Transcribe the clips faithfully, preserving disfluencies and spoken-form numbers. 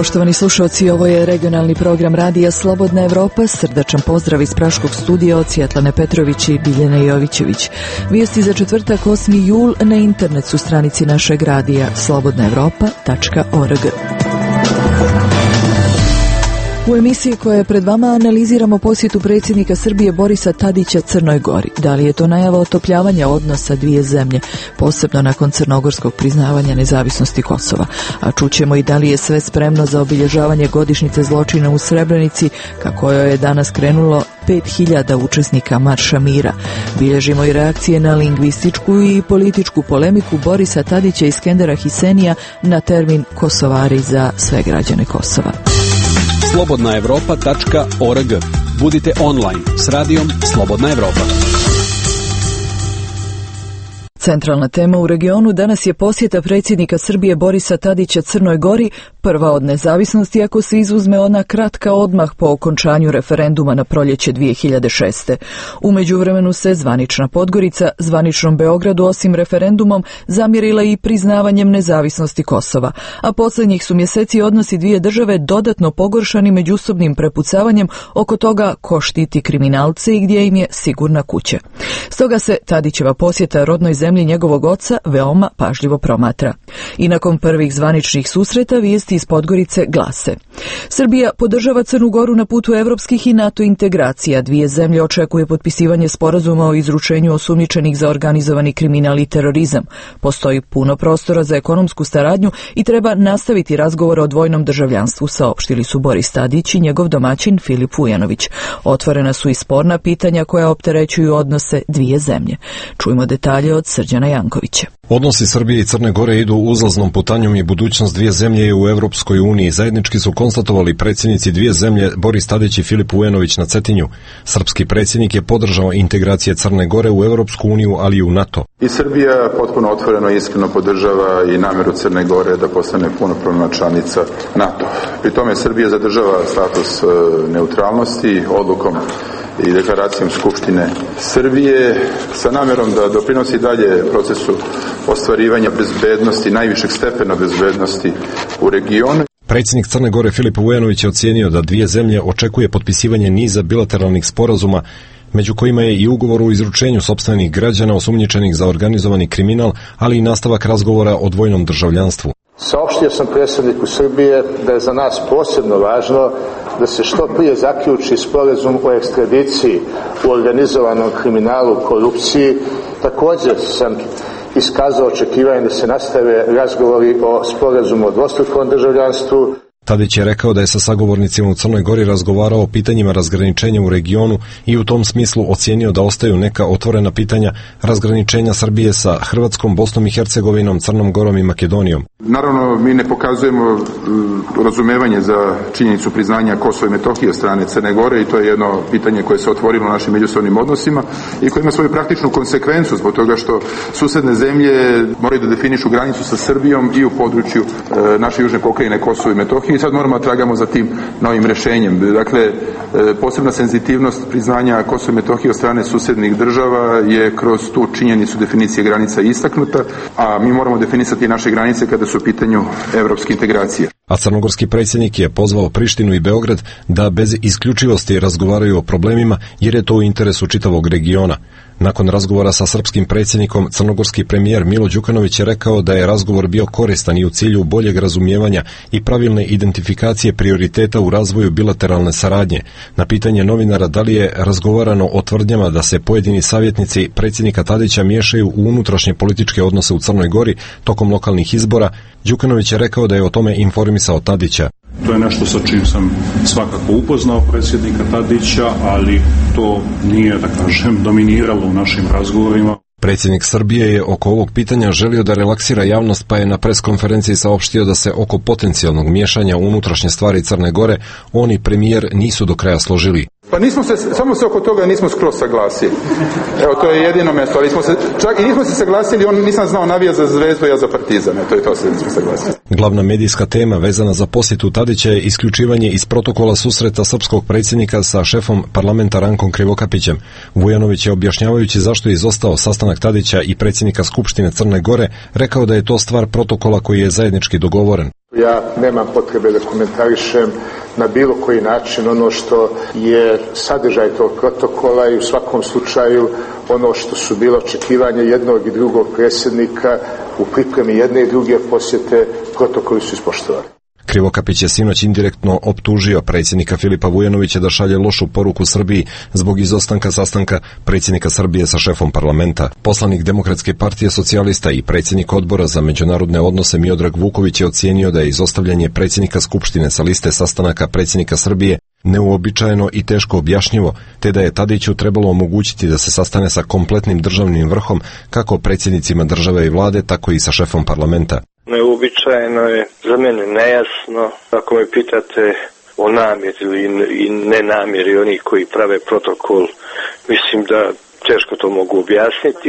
Poštovani slušalci, ovo je regionalni program Radija Slobodna Evropa. Srdačan pozdrav iz Praškog studija od Svjetlane Petrović i Biljane Jovićević. Vijesti za četvrtak osmi jul na internet su stranici našeg radija slobodna evropa tačka org. U emisiji koja je pred vama analiziramo posjetu predsjednika Srbije Borisa Tadića Crnoj Gori. Da li je to najava otopljavanja odnosa dvije zemlje, posebno nakon crnogorskog priznavanja nezavisnosti Kosova? A čućemo i da li je sve spremno za obilježavanje godišnjice zločina u Srebrenici, kako joj je danas krenulo pet hiljada učesnika Marša mira. Bilježimo i reakcije na lingvističku i političku polemiku Borisa Tadića i Skendera Hisenija na termin Kosovari za sve građane Kosova. slobodna evropa tačka org. Budite online s radijom Slobodna Evropa. Centralna tema u regionu danas je posjeta predsjednika Srbije Borisa Tadića Crnoj Gori, prva od nezavisnosti ako se izuzme ona kratka odmah po okončanju referenduma na proljeće dvije hiljade šeste. U međuvremenu se zvanična Podgorica zvaničnom Beogradu osim referendumom zamjerila i priznavanjem nezavisnosti Kosova, a posljednjih su mjeseci odnosi dvije države dodatno pogoršani međusobnim prepucavanjem oko toga ko štiti kriminalce i gdje im je sigurna kuća. Stoga se Tadićeva posjeta rodnoj zemlji njegovog oca veoma pažljivo promatra. I nakon prvih zvaničnih susreta vijesti iz Podgorice glase: Srbija podržava Crnu Goru na putu evropskih i NATO integracija. Dvije zemlje očekuje potpisivanje sporazuma o izručenju osumnjičenih za organizovani kriminal i terorizam. Postoji puno prostora za ekonomsku saradnju i treba nastaviti razgovor o dvojnom državljanstvu, saopštili su Boris Tadić i njegov domaćin Filip Vujanović. Otvorena su i sporna pitanja koja opterećuju odnose dvije zemlje. Čujmo detalje od Srđana Jankovića. Odnosi Srbije i Crne Gore idu uzlaznom putanjom i budućnost dvije zemlje je u Evropskoj uniji. Zajednički su konstatovali predsjednici dvije zemlje Boris Tadić i Filip Vujanović na Cetinju. Srpski predsjednik je podržao integracije Crne Gore u Evropsku uniju, ali i u NATO. I Srbija potpuno otvoreno i iskreno podržava i namjeru Crne Gore da postane punopravna članica NATO. Pri tome Srbija zadržava status neutralnosti odlukom i deklaracijom Skupštine Srbije sa namjerom da doprinosi dalje procesu ostvarivanja bezbednosti, najvišeg stepena bezbednosti u regionu. Predsjednik Crne Gore Filip Vujanović je ocijenio da dvije zemlje očekuje potpisivanje niza bilateralnih sporazuma, među kojima je i ugovor o izručenju sopstvenih građana osumnjičenih za organizovani kriminal, ali i nastavak razgovora o dvojnom državljanstvu. Saopštio sam predsjedniku Srbije da je za nas posebno važno da se što prije zaključi sporazum o ekstradiciji u organizovanom kriminalu, korupciji. Također sam iskazao očekivanje da se nastave razgovori o sporazumu o dvostrukom državljanstvu. Tadić je rekao da je sa sagovornicima u Crnoj Gori razgovarao o pitanjima razgraničenja u regionu i u tom smislu ocijenio da ostaju neka otvorena pitanja razgraničenja Srbije sa Hrvatskom, Bosnom i Hercegovinom, Crnom Gorom i Makedonijom. Naravno, mi ne pokazujemo razumevanje za činjenicu priznanja Kosova i Metohije od strane Crne Gore i to je jedno pitanje koje se otvorilo u našim međusobnim odnosima i koje ima svoju praktičnu konsekvencu zbog toga što susedne zemlje moraju da definišu granicu sa Srbijom i u području e, naše južne pokrajine Kosova i Metohije. I sad moramo da tragamo za tim novim rešenjem. Dakle, posebna senzitivnost priznanja Kosova i Metohije od strane susednih država je kroz tu činjenicu definicije granica istaknuta, a mi moramo definisati naše granice kada su u pitanju evropske integracije. A crnogorski predsjednik je pozvao Prištinu i Beograd da bez isključivosti razgovaraju o problemima jer je to u interesu čitavog regiona. Nakon razgovora sa srpskim predsjednikom, crnogorski premijer Milo Đukanović je rekao da je razgovor bio koristan i u cilju boljeg razumijevanja i pravilne identifikacije prioriteta u razvoju bilateralne saradnje. Na pitanje novinara da li je razgovarano o tvrdnjama da se pojedini savjetnici predsjednika Tadića miješaju u unutrašnje političke odnose u Crnoj Gori tokom lokalnih izbora, Đukanović je rekao da je o tome informisao Tadića. To je nešto sa čim sam svakako upoznao predsjednika Tadića, ali to nije, da kažem, dominiralo u našim razgovorima. Predsjednik Srbije je oko ovog pitanja želio da relaksira javnost, pa je na preskonferenciji saopštio da se oko potencijalnog miješanja u unutrašnje stvari Crne Gore on i premijer nisu do kraja složili. Pa nismo se, samo se oko toga nismo skroz saglasili. Evo, to je jedino mjesto, ali smo se, čak i nismo se saglasili, on nisam znao navija za Zvezdu, ja za Partizan, to je to se nismo saglasili. Glavna medijska tema vezana za posjetu Tadića je isključivanje iz protokola susreta srpskog predsjednika sa šefom parlamenta Rankom Krivokapićem. Vujanović je, objašnjavajući zašto je izostao sastanak Tadića i predsjednika Skupštine Crne Gore, rekao da je to stvar protokola koji je zajednički dogovoren. Ja nemam potrebe da komentarišem na bilo koji način ono što je sadržaj tog protokola i u svakom slučaju ono što su bilo očekivanje jednog i drugog predsjednika u pripremi jedne i druge posjete, protokoli su ispoštovani. Krivokapić je sinoć indirektno optužio predsjednika Filipa Vujanovića da šalje lošu poruku Srbiji zbog izostanka sastanka predsjednika Srbije sa šefom parlamenta. Poslanik Demokratske partije socijalista i predsjednik odbora za međunarodne odnose Miodrag Vuković je ocijenio da je izostavljanje predsjednika Skupštine sa liste sastanaka predsjednika Srbije neuobičajeno i teško objašnjivo, te da je Tadiću trebalo omogućiti da se sastane sa kompletnim državnim vrhom, kako predsjednicima države i vlade, tako i sa šefom parlamenta. Neuobičajeno je, za mene nejasno. Ako me pitate o namjeri i nenamjeri onih koji prave protokol, mislim da teško to mogu objasniti.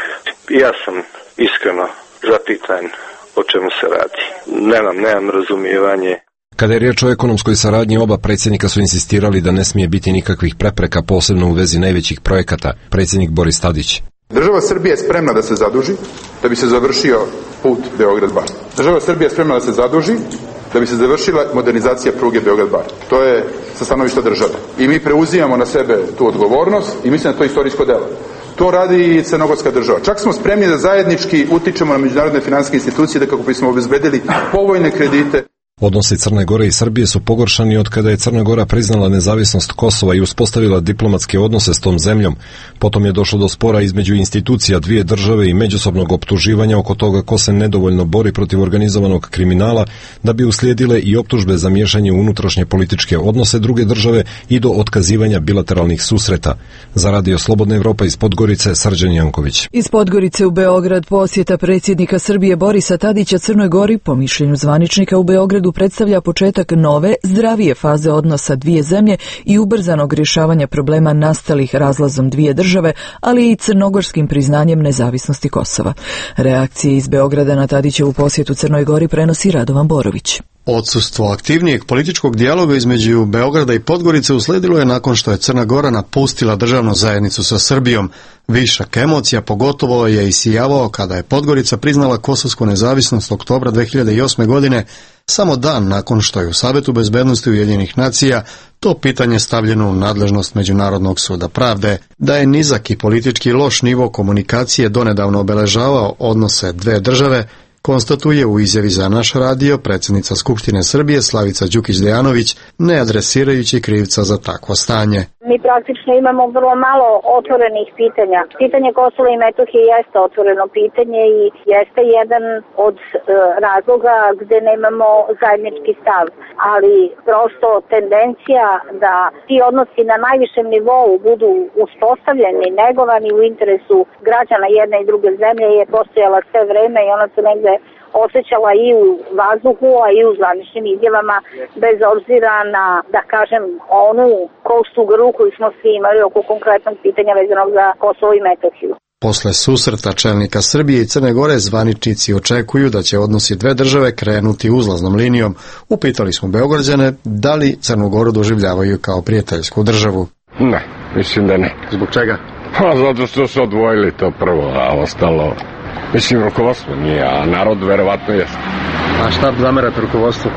Ja sam iskreno zapitan o čemu se radi. Nemam, nemam razumijevanje. Kada je riječ o ekonomskoj saradnji, oba predsjednika su insistirali da ne smije biti nikakvih prepreka, posebno u vezi najvećih projekata. Predsjednik Boris Tadić. Država Srbije je spremna da se zaduži da bi se završio put Beograd-Bar. Država Srbije je spremna da se zaduži da bi se završila modernizacija pruge Beograd-Bar. To je sa stanovišta države. I mi preuzimamo na sebe tu odgovornost i mislim da to je istorijsko delo. To radi i crnogorska država. Čak smo spremni da zajednički utičemo na međunarodne finansijske institucije da kako bismo obezbedili povoljne kredite. Odnosi Crne Gore i Srbije su pogoršani od kada je Crna Gora priznala nezavisnost Kosova i uspostavila diplomatske odnose s tom zemljom. Potom je došlo do spora između institucija dvije države i međusobnog optuživanja oko toga ko se nedovoljno bori protiv organizovanog kriminala, da bi uslijedile i optužbe za miješanje u unutrašnje političke odnose druge države i do otkazivanja bilateralnih susreta. Za Radio Slobodna Evropa iz Podgorice, Srđan Janković. Iz Podgorice u Beograd posjeta predsjednika Srbije Borisa Tadića Crnoj Gori, po mišljenju zvaničnika u Beogradu, predstavlja početak nove, zdravije faze odnosa dvije zemlje i ubrzanog rješavanja problema nastalih razlazom dvije države, ali i crnogorskim priznanjem nezavisnosti Kosova. Reakcije iz Beograda na Tadićevu posjetu Crnoj Gori prenosi Radovan Borović. Odsustvo aktivnijeg političkog dijaloga između Beograda i Podgorice usledilo je nakon što je Crna Gora napustila državnu zajednicu sa Srbijom. Višak emocija pogotovo je isijavao kada je Podgorica priznala kosovsku nezavisnost oktobra dve hiljade osme. godine, samo dan nakon što je u Savetu bezbednosti Ujedinjenih nacija to pitanje stavljeno u nadležnost Međunarodnog suda pravde. Da je nizak i politički loš nivo komunikacije donedavno obeležavao odnose dve države, konstatuje u izjavi za naš radio predsjednica Skupštine Srbije Slavica Đukić-Dejanović, ne adresirajući krivca za takvo stanje. Mi praktično imamo vrlo malo otvorenih pitanja. Pitanje Kosova i Metohije jeste otvoreno pitanje i jeste jedan od e, razloga gde nemamo zajednički stav. Ali prosto tendencija da ti odnosi na najvišem nivou budu uspostavljeni, negovani u interesu građana jedne i druge zemlje je postojala sve vreme i ona se negde osjećala i u vazduhu, a i u zvaničnim izjavama, bez obzira na, da kažem, onu kostu grlu koju smo svi imali oko konkretnog pitanja vezanog za Kosovo i Metohiju. Posle susreta čelnika Srbije i Crne Gore, zvaničnici očekuju da će odnosi dve države krenuti uzlaznom linijom. Upitali smo Beograđane da li Crnu Goru doživljavaju kao prijateljsku državu. Ne, mislim da ne. Zbog čega? Pa zato što su odvojili to prvo, a ostalo... Mislim, rukovodstvo nije, a narod verovatno jeste. A šta zamerate rukovodstvu?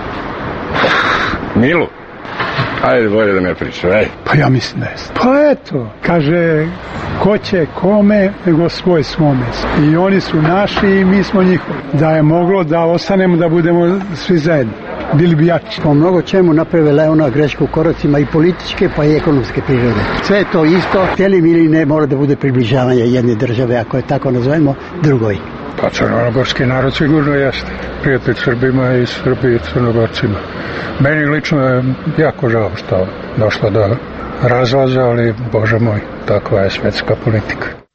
Milu. Ajde, bolje da ne pričam, ej. Pa ja mislim da jeste. Pa eto, kaže, ko će kome, nego svoj svome. I oni su naši i mi smo njihovi. Da je moglo da ostanemo, da budemo svi zajedno. Bili bi jači. Po mnogo čemu napravila ona grešku u koracima i političke pa i ekonomske prirode. Sve je to isto, htjeli ili ne, mora da bude približavanje jedne države, ako je tako nazovemo, drugoj. Pa crnogorski narod sigurno jeste. Prijatelj Srbima i Srbiji Crnogorcima. Meni lično je jako žao što došlo do razlaza, ali Bože moj, takva je svjetska politika.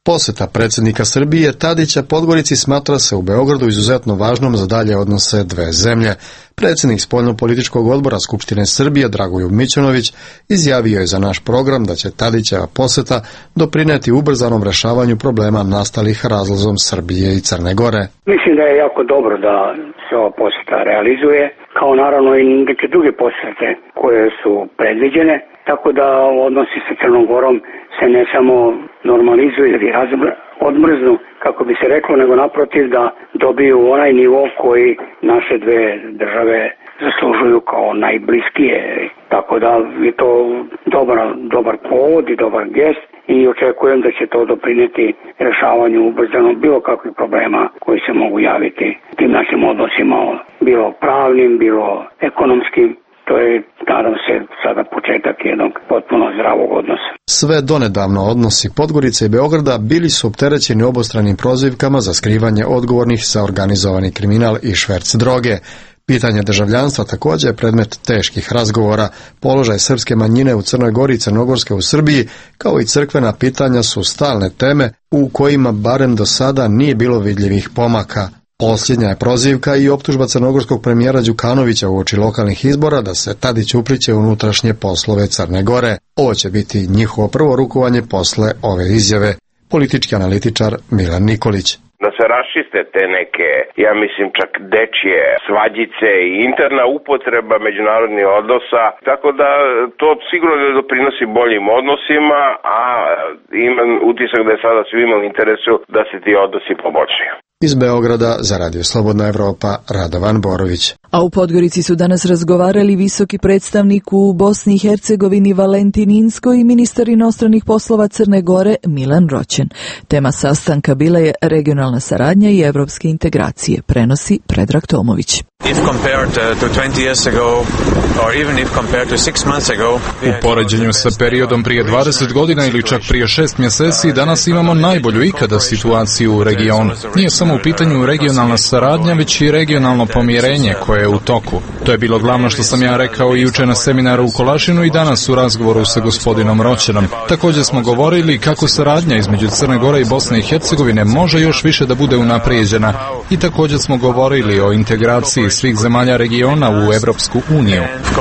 Poseta predsjednika Srbije Tadića Podgorici smatra se u Beogradu izuzetno važnom za dalje odnose dve zemlje. Predsjednik spoljno-političkog odbora Skupštine Srbije Dragoljub Mićunović izjavio je za naš program da će Tadićeva poseta doprineti ubrzanom rešavanju problema nastalih razlozom Srbije i Crne Gore. Mislim da je jako dobro da se ova poseta realizuje, kao naravno i neke druge posete koje su predviđene, tako da odnosi sa Crnom Gorom se ne samo normalizuju ili odmrznu, kako bi se reklo, nego naprotiv da dobiju onaj nivo koji naše dve države zaslužuju kao najbliskije. Tako da je to dobar, dobar povod i dobar gest i očekujem da će to doprineti rešavanju ubrzano bilo kakvih problema koji se mogu javiti tim našim odnosima, bilo pravnim, bilo ekonomskim. To je, nadam se, sada početak jednog potpuno zdravog odnosa. Sve donedavno odnosi Podgorice i Beograda bili su opterećeni obostranim prozivkama za skrivanje odgovornih za organizovani kriminal i šverc droge. Pitanje državljanstva također je predmet teških razgovora. Položaj srpske manjine u Crnoj Gori i Crnogorske u Srbiji, kao i crkvena pitanja su stalne teme u kojima barem do sada nije bilo vidljivih pomaka. Posljednja je prozivka i optužba crnogorskog premijera Đukanovića uoči lokalnih izbora da se Tadić upliće u unutrašnje poslove Crne Gore. Ovo će biti njihovo prvo rukovanje posle ove izjave. Politički analitičar Milan Nikolić. Da se raščiste te neke, ja mislim čak dečije svađice i interna upotreba međunarodnih odnosa, tako da to sigurno ne doprinosi boljim odnosima, a imam utisak da je sada svima u interesu da se ti odnosi poboljšaju. Iz Beograda za Radio Slobodna Evropa Radovan Borović. A u Podgorici su danas razgovarali visoki predstavnik u Bosni i Hercegovini Valentin Inzko i ministar inostranih poslova Crne Gore Milan Roćen. Tema sastanka bila je regionalna saradnja i evropske integracije, prenosi Predrag Tomović. U poređenju sa periodom prije dvadeset godina ili čak prije šest mjeseci, danas imamo najbolju ikada situaciju u regionu. Nije samo u pitanju regionalna saradnja, već i regionalno pomirenje koje je u toku. To je bilo glavno što sam ja rekao i juče na seminaru u Kolašinu i danas u razgovoru sa gospodinom Roćenom. Također smo govorili kako saradnja između Crne Gore i Bosne i Hercegovine može još više da bude unaprijeđena i također smo govorili o integraciji svih zemalja regiona u Evropsku uniju.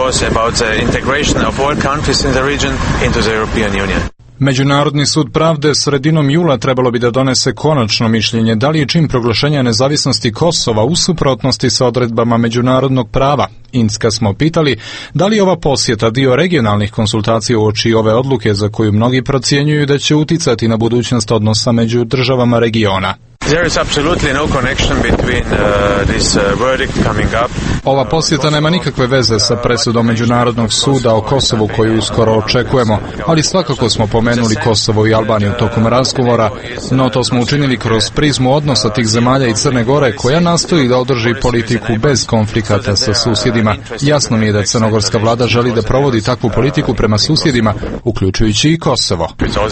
Međunarodni sud pravde sredinom jula trebalo bi da donese konačno mišljenje da li je čin proglašenja nezavisnosti Kosova u suprotnosti sa odredbama međunarodnog prava. Inzka smo pitali da li je ova posjeta dio regionalnih konsultacija uoči ove odluke za koju mnogi procjenjuju da će uticati na budućnost odnosa među državama regiona. There is absolutely no connection between uh, this uh, verdict coming up. Ova posjeta nema nikakve veze sa presudom Međunarodnog suda o Kosovu koju uskoro očekujemo, ali svakako smo pomenuli Kosovo i Albaniju tokom razgovora, no to smo učinili kroz prizmu odnosa tih zemalja i Crne Gore koja nastoji da održi politiku bez konflikata sa susjedima. Jasno mi je da crnogorska vlada želi da provodi takvu politiku prema susjedima, uključujući i Kosovo.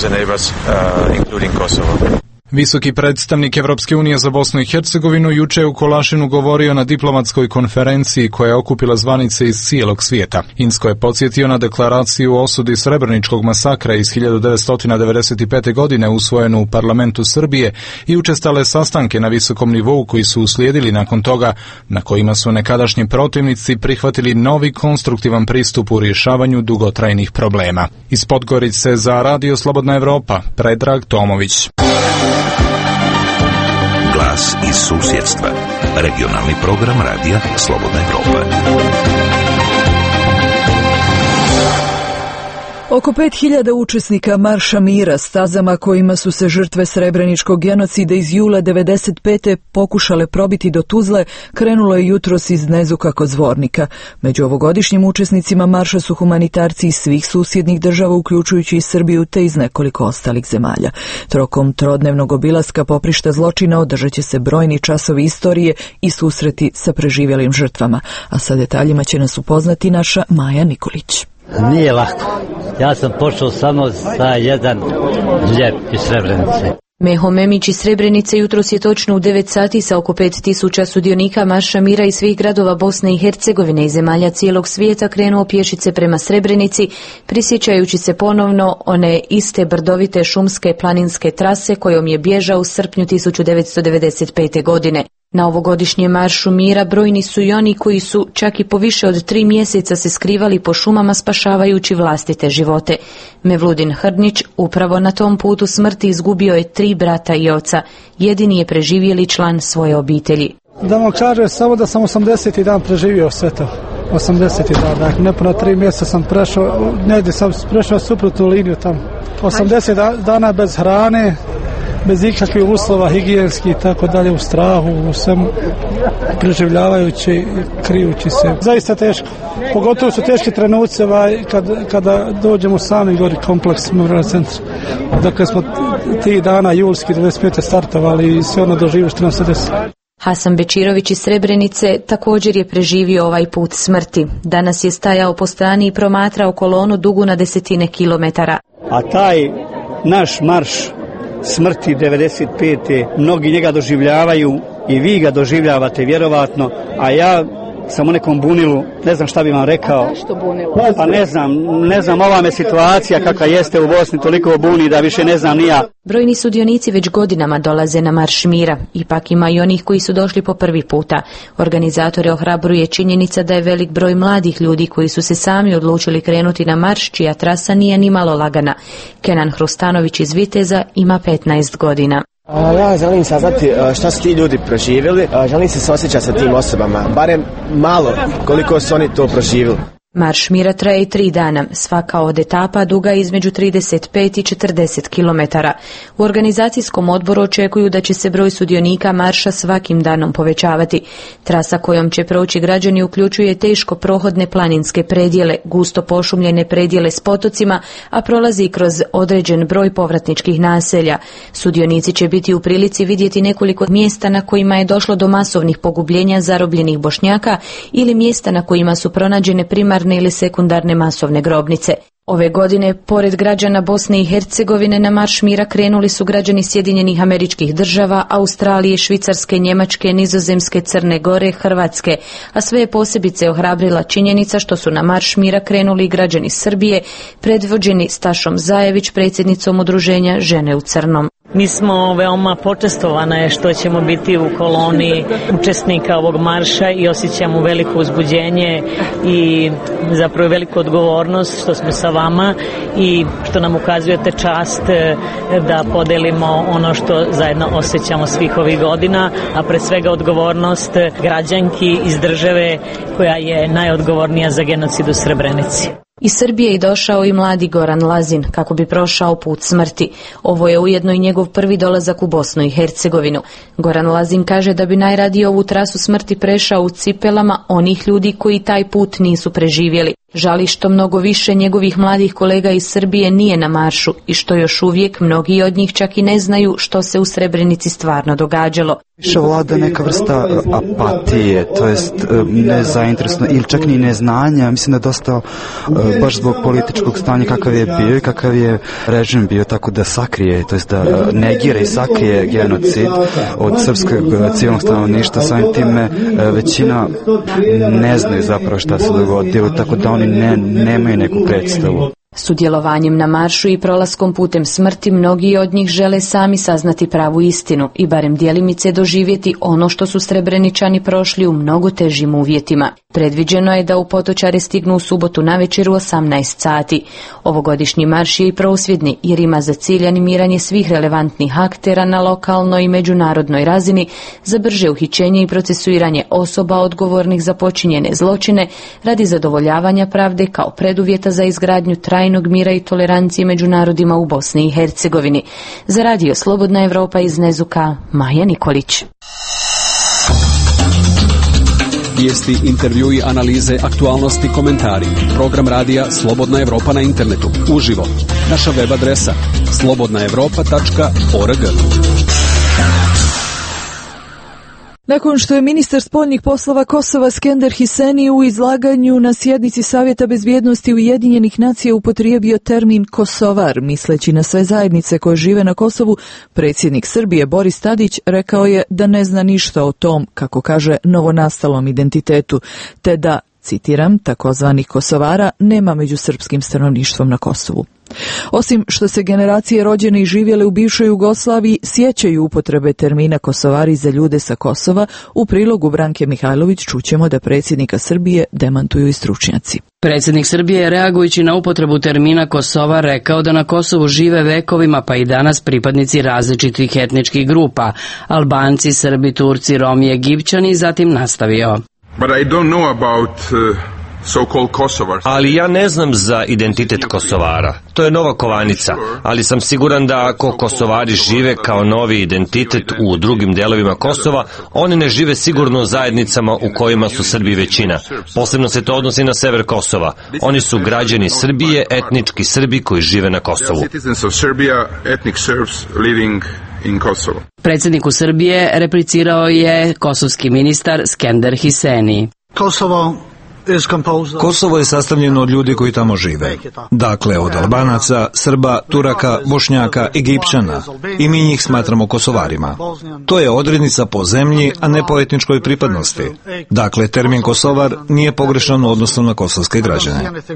Visoki predstavnik Evropske unije za Bosnu i Hercegovinu juče je u Kolašinu govorio na diplomatskoj konferenciji koja je okupila zvanice iz cijelog svijeta. Inzko je podsjetio na deklaraciju o osudi Srebreničkog masakra iz hiljadu devetsto devedeset pete. godine usvojenu u parlamentu Srbije i učestale sastanke na visokom nivou koji su uslijedili nakon toga, na kojima su nekadašnji protivnici prihvatili novi konstruktivan pristup u rješavanju dugotrajnih problema. Iz Podgorice za Radio Slobodna Evropa, Predrag Tomović. Glas iz susjedstva. Regionalni program radija Slobodna Evropa. Oko pet hiljada učesnika Marša mira, stazama kojima su se žrtve Srebreničkog genocida iz jula devedeset pete pokušale probiti do Tuzle, krenulo je jutros iz Nezuka kod Zvornika. Među ovogodišnjim učesnicima marša su humanitarci iz svih susjednih država, uključujući i Srbiju, te iz nekoliko ostalih zemalja. Tokom trodnevnog obilaska poprišta zločina održat će se brojni časovi istorije i susreti sa preživjelim žrtvama. A sa detaljima će nas upoznati naša Maja Nikolić. Nije lako. Ja sam počeo samo sa jedan ljep iz Srebrenice. Meho Memić iz Srebrenice jutros je točno u devet sati sa oko pet tisuća sudionika Marša mira iz svih gradova Bosne i Hercegovine i zemalja cijelog svijeta krenuo pješice prema Srebrenici, prisjećajući se ponovno one iste brdovite šumske planinske trase kojom je bježao u srpnju tisuću devetsto devedeset pete. godine. Na ovogodišnjem Maršu mira brojni su i oni koji su čak i po više od tri mjeseca se skrivali po šumama spašavajući vlastite živote. Mevludin Hrdnić upravo na tom putu smrti izgubio je tri brata i oca. Jedini je preživjeli član svoje obitelji. Da vam kaže samo da sam osamdeseti dan preživio sve to. osamdeseti dan, dakle nepuna tri mjeseca sam prešao, negdje sam prešao suprotnu liniju tamo. osamdeset dana bez hrane, bez ikakvih uslova higijenskih i tako dalje, u strahu, u svemu, preživljavajući, krijući se. Zaista teško. Pogotovo su teški trenuci ovaj, kad, kada dođemo u sami gori kompleks memorijalnog centra. Dakle smo tih dana julski devedeset pete startovali i sve ono doživio što nam se desilo. Hasan Bečirović iz Srebrenice također je preživio ovaj put smrti. Danas je stajao po strani i promatrao kolonu dugu na desetine kilometara. A taj naš marš smrti devedeset pete mnogi njega doživljavaju i vi ga doživljavate vjerovatno, a ja sam u nekom bunilu, ne znam šta bi vam rekao. Zašto bunilo? Pa ne znam, ne znam, ova me situacija kakva jeste u Bosni toliko buni da više ne znam ni ja. Brojni sudionici već godinama dolaze na Marš mira, ipak ima i onih koji su došli po prvi puta. Organizatore ohrabruje činjenica da je velik broj mladih ljudi koji su se sami odlučili krenuti na marš, čija trasa nije ni malo lagana. Kenan Hrustanović iz Viteza ima petnaest godina. Ja želim saznati šta su ti ljudi proživjeli, želim se suosjećati sa tim osobama, barem malo koliko su oni to proživjeli. Marš mira traje tri dana, svaka od etapa duga između trideset pet i četrdeset kilometara. U organizacijskom odboru očekuju da će se broj sudionika marša svakim danom povećavati. Trasa kojom će proći građani uključuje teško prohodne planinske predjele, gusto pošumljene predjele s potocima, a prolazi kroz određen broj povratničkih naselja. Sudionici će biti u prilici vidjeti nekoliko mjesta na kojima je došlo do masovnih pogubljenja zarobljenih Bošnjaka ili mjesta na kojima su pronađene primarne ili sekundarne masovne grobnice. Ove godine, pored građana Bosne i Hercegovine, na Marš mira krenuli su građani Sjedinjenih Američkih Država, Australije, Švicarske, Njemačke, Nizozemske, Crne Gore, Hrvatske, a sve je posebice ohrabrila činjenica što su na Marš mira krenuli građani Srbije, predvođeni Stašom Zajević, predsjednicom udruženja Žene u crnom. Mi smo veoma počestovane što ćemo biti u koloni učesnika ovog marša i osjećamo veliko uzbuđenje i zapravo veliku odgovornost što smo sa vama i što nam ukazujete čast da podelimo ono što zajedno osjećamo svih ovih godina, a pre svega odgovornost građanki iz države koja je najodgovornija za genocid u Srebrenici. Iz Srbije je došao i mladi Goran Lazin kako bi prošao put smrti. Ovo je ujedno i njegov prvi dolazak u Bosnu i Hercegovinu. Goran Lazin kaže da bi najradije ovu trasu smrti prešao u cipelama onih ljudi koji taj put nisu preživjeli. Žali što mnogo više njegovih mladih kolega iz Srbije nije na maršu i što još uvijek mnogi od njih čak i ne znaju što se u Srebrenici stvarno događalo. Više vlada neka vrsta apatije, to jest nezainteresno ili čak ni neznanja. Mislim da je dosta baš zbog političkog stanja kakav je bio i kakav je režim bio, tako da sakrije, to jest da negira i sakrije genocid od srpskog civilnog stanovništva. Samim time većina ne znaju zapravo šta se dogodilo, tako da oni ne, nemaju neku predstavu. Sudjelovanjem na maršu i prolaskom putem smrti mnogi od njih žele sami saznati pravu istinu i barem djelimice doživjeti ono što su Srebreničani prošli u mnogo težim uvjetima. Predviđeno je da u Potočare stignu u subotu navečer u osamnaest sati. Ovogodišnji marš je i prosvjedni jer ima za cilj animiranje svih relevantnih aktera na lokalnoj i međunarodnoj razini za brže uhićenje i procesuiranje osoba odgovornih za počinjene zločine radi zadovoljavanja pravde kao preduvjeta za izgradnju trajnog mira i tolerancije među narodima u Bosni i Hercegovini. Za radio Slobodna Evropa iz Nezuka, Maja Nikolić. Vijesti, intervjui, analize, aktualnosti, komentari. Program radija Slobodna Evropa na internetu. Uživo. Naša web adresa slobodna evropa tačka org. Nakon što je ministar spoljnih poslova Kosova Skender Hiseni u izlaganju na sjednici Savjeta bezbjednosti Ujedinjenih nacija upotrijebio termin Kosovar, misleći na sve zajednice koje žive na Kosovu, predsjednik Srbije Boris Tadić rekao je da ne zna ništa o tom, kako kaže, novonastalom identitetu, te da, citiram, takozvanih Kosovara nema među srpskim stanovništvom na Kosovu. Osim što se generacije rođene i živjele u bivšoj Jugoslaviji sjećaju upotrebe termina Kosovari za ljude sa Kosova, u prilogu Branke Mihajlović čućemo da predsjednika Srbije demantuju i stručnjaci. Predsjednik Srbije je, reagujući na upotrebu termina Kosovar, rekao da na Kosovu žive vekovima pa i danas pripadnici različitih etničkih grupa, Albanci, Srbi, Turci, Romi, Egipćani, zatim nastavio. But I don't know about uh... Ali ja ne znam za identitet Kosovara. To je nova kovanica, ali sam siguran da ako Kosovari žive kao novi identitet u drugim delovima Kosova, oni ne žive sigurno u zajednicama u kojima su Srbi većina. Posebno se to odnosi na sever Kosova. Oni su građani Srbije, etnički Srbi koji žive na Kosovu. Predsjedniku Srbije replicirao je kosovski ministar Skender Hiseni. Kosovo Kosovo je sastavljeno od ljudi koji tamo žive. Dakle, od Albanaca, Srba, Turaka, Bošnjaka, Egipćana. I mi njih smatramo Kosovarima. To je odrednica po zemlji, a ne po etničkoj pripadnosti. Dakle, termin Kosovar nije pogrešan u odnosu na kosovske građane.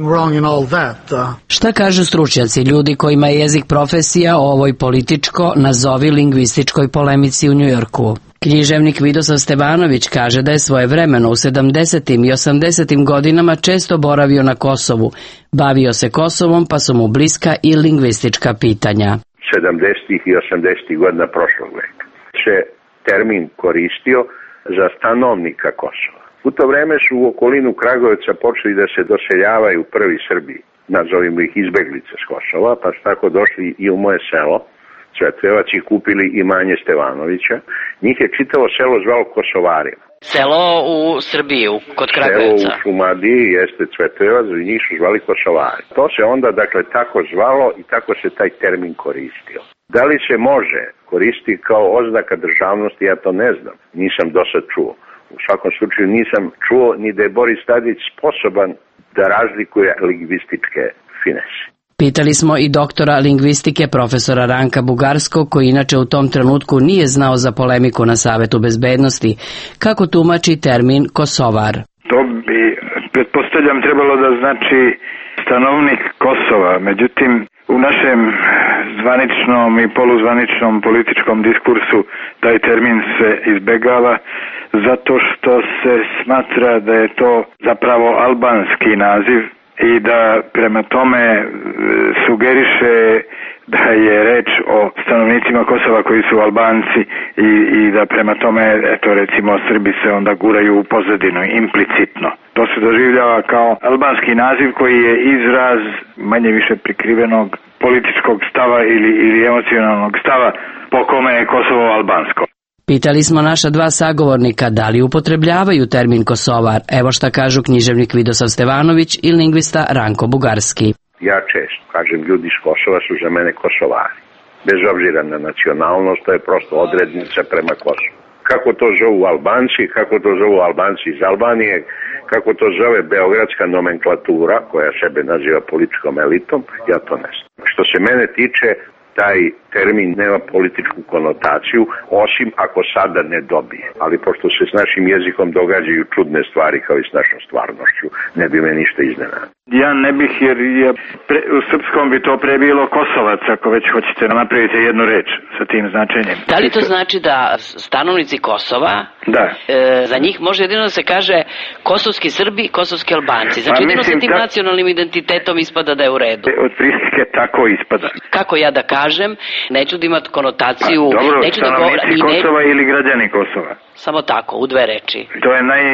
Šta kažu stručnjaci, ljudi kojima je jezik profesija o ovoj političko, nazovi lingvističkoj polemici u Njujorku? Književnik Vidosav Stevanović kaže da je svojevremeno u sedamdesetim i osamdesetim godinama često boravio na Kosovu. Bavio se Kosovom pa su mu bliska i lingvistička pitanja. sedamdesetih i osamdesetih godina prošlog veka se termin koristio za stanovnika Kosova. U to vreme su u okolinu Kragujevca počeli da se doseljavaju prvi Srbi, nazovimo ih izbeglice s Kosova, pa su tako došli i u moje selo Cvetvevac i kupili imanje Stevanovića. Njih je čitavo selo zvalo Kosovarima. Selo u Srbiji, kod Kragujevca. Selo u Šumadiji jeste Cvetvevac i njih su zvali Kosovari. To se onda, dakle, tako zvalo i tako se taj termin koristio. Da li se može koristiti kao oznaka državnosti, ja to ne znam. Nisam do sad čuo. U svakom slučaju nisam čuo ni da je Boris Tadić sposoban da razlikuje lingvističke finese. Pitali smo i doktora lingvistike profesora Ranka Bugarskog, koji inače u tom trenutku nije znao za polemiku na Savetu bezbednosti, kako tumači termin Kosovar. To bi, pretpostavljam, trebalo da znači stanovnik Kosova. Međutim, u našem zvaničnom i poluzvaničnom političkom diskursu taj termin se izbegava zato što se smatra da je to zapravo albanski naziv i da prema tome sugeriše da je reč o stanovnicima Kosova koji su Albanci i, i da prema tome, eto recimo, Srbi se onda guraju u pozadinu, implicitno. To se doživljava kao albanski naziv koji je izraz manje više prikrivenog političkog stava ili, ili emocionalnog stava po kome je Kosovo albansko. Pitali smo naša dva sagovornika da li upotrebljavaju termin Kosovar. Evo šta kažu književnik Vidosav Stevanović i lingvista Ranko Bugarski. Ja često kažem, ljudi iz Kosova su za mene Kosovari. Bez obzira na nacionalnost, to je prosto odrednica prema Kosovu. Kako to zovu Albanci, kako to zovu Albanci iz Albanije, kako to zove beogradska nomenklatura, koja sebe naziva političkom elitom, ja to ne znam. Što se mene tiče, taj termin nema političku konotaciju, osim ako sada ne dobije. Ali pošto se s našim jezikom događaju čudne stvari kao i s našom stvarnošću, ne bi me ništa iznenadilo. Ja ne bih, jer je pre, u srpskom bi to pre bilo Kosovac, ako već hoćete napraviti jednu reč sa tim značenjem. Da li to znači da stanovnici Kosova, da. E, za njih može jedino da se kaže kosovski Srbi, kosovski Albanci? Znači jedino sa tim da... nacionalnim identitetom ispada da je u redu. Od prilike tako ispada. Kako ja da kažem, neću da imati konotaciju... A, dobro, neću stanovnici da Kosova ne... ili građani Kosova. Samo tako, u dve reči. To je naj,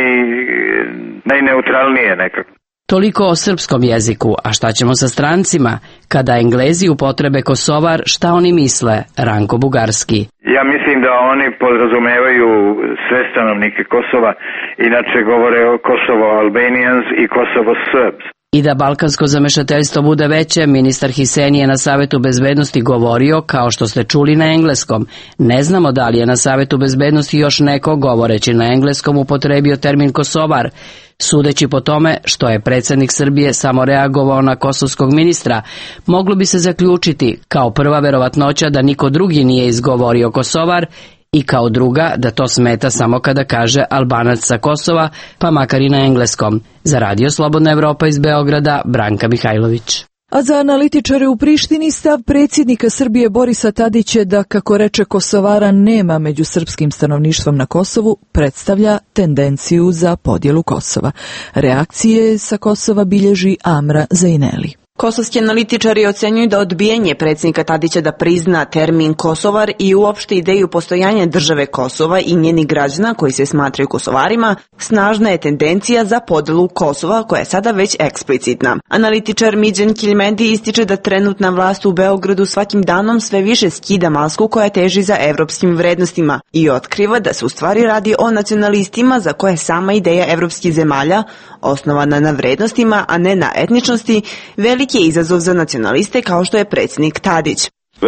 najneutralnije nekako. Toliko o srpskom jeziku, a šta ćemo sa strancima? Kada Englezi upotrebe Kosovar, šta oni misle? Ranko Bugarski. Ja mislim da oni podrazumevaju sve stanovnike Kosova, inače govore o Kosovo Albanians i Kosovo Serbs. I da balkansko zamešateljstvo bude veće, ministar Hiseni je na Savetu bezbednosti govorio, kao što ste čuli, na engleskom. Ne znamo da li je na Savetu bezbednosti još neko, govoreći na engleskom, upotrebio termin Kosovar. Sudeći po tome što je predsjednik Srbije samo reagovao na kosovskog ministra, moglo bi se zaključiti kao prva verovatnoća da niko drugi nije izgovorio Kosovar i kao druga da to smeta samo kada kaže Albanac sa Kosova, pa makar i na engleskom. Za Radio Slobodna Evropa iz Beograda, Branka Mihajlović. A za analitičare u Prištini stav predsjednika Srbije Borisa Tadića da, kako reče, Kosovara nema među srpskim stanovništvom na Kosovu, predstavlja tendenciju za podjelu Kosova. Reakcije sa Kosova bilježi Amra Zaineli. Kosovski analitičari ocenjuju da odbijanje predsjednika Tadića da prizna termin Kosovar i uopšte ideju postojanja države Kosova i njenih građana koji se smatraju Kosovarima snažna je tendencija za podelu Kosova koja je sada već eksplicitna. Analitičar Midjan Kiljmendi ističe da trenutna vlast u Beogradu svakim danom sve više skida masku koja teži za evropskim vrednostima i otkriva da se u stvari radi o nacionalistima za koje sama ideja evropskih zemalja, osnovana na vrednostima, a ne na etničnosti, veliki je izazov za nacionaliste kao što je predsjednik Tadić.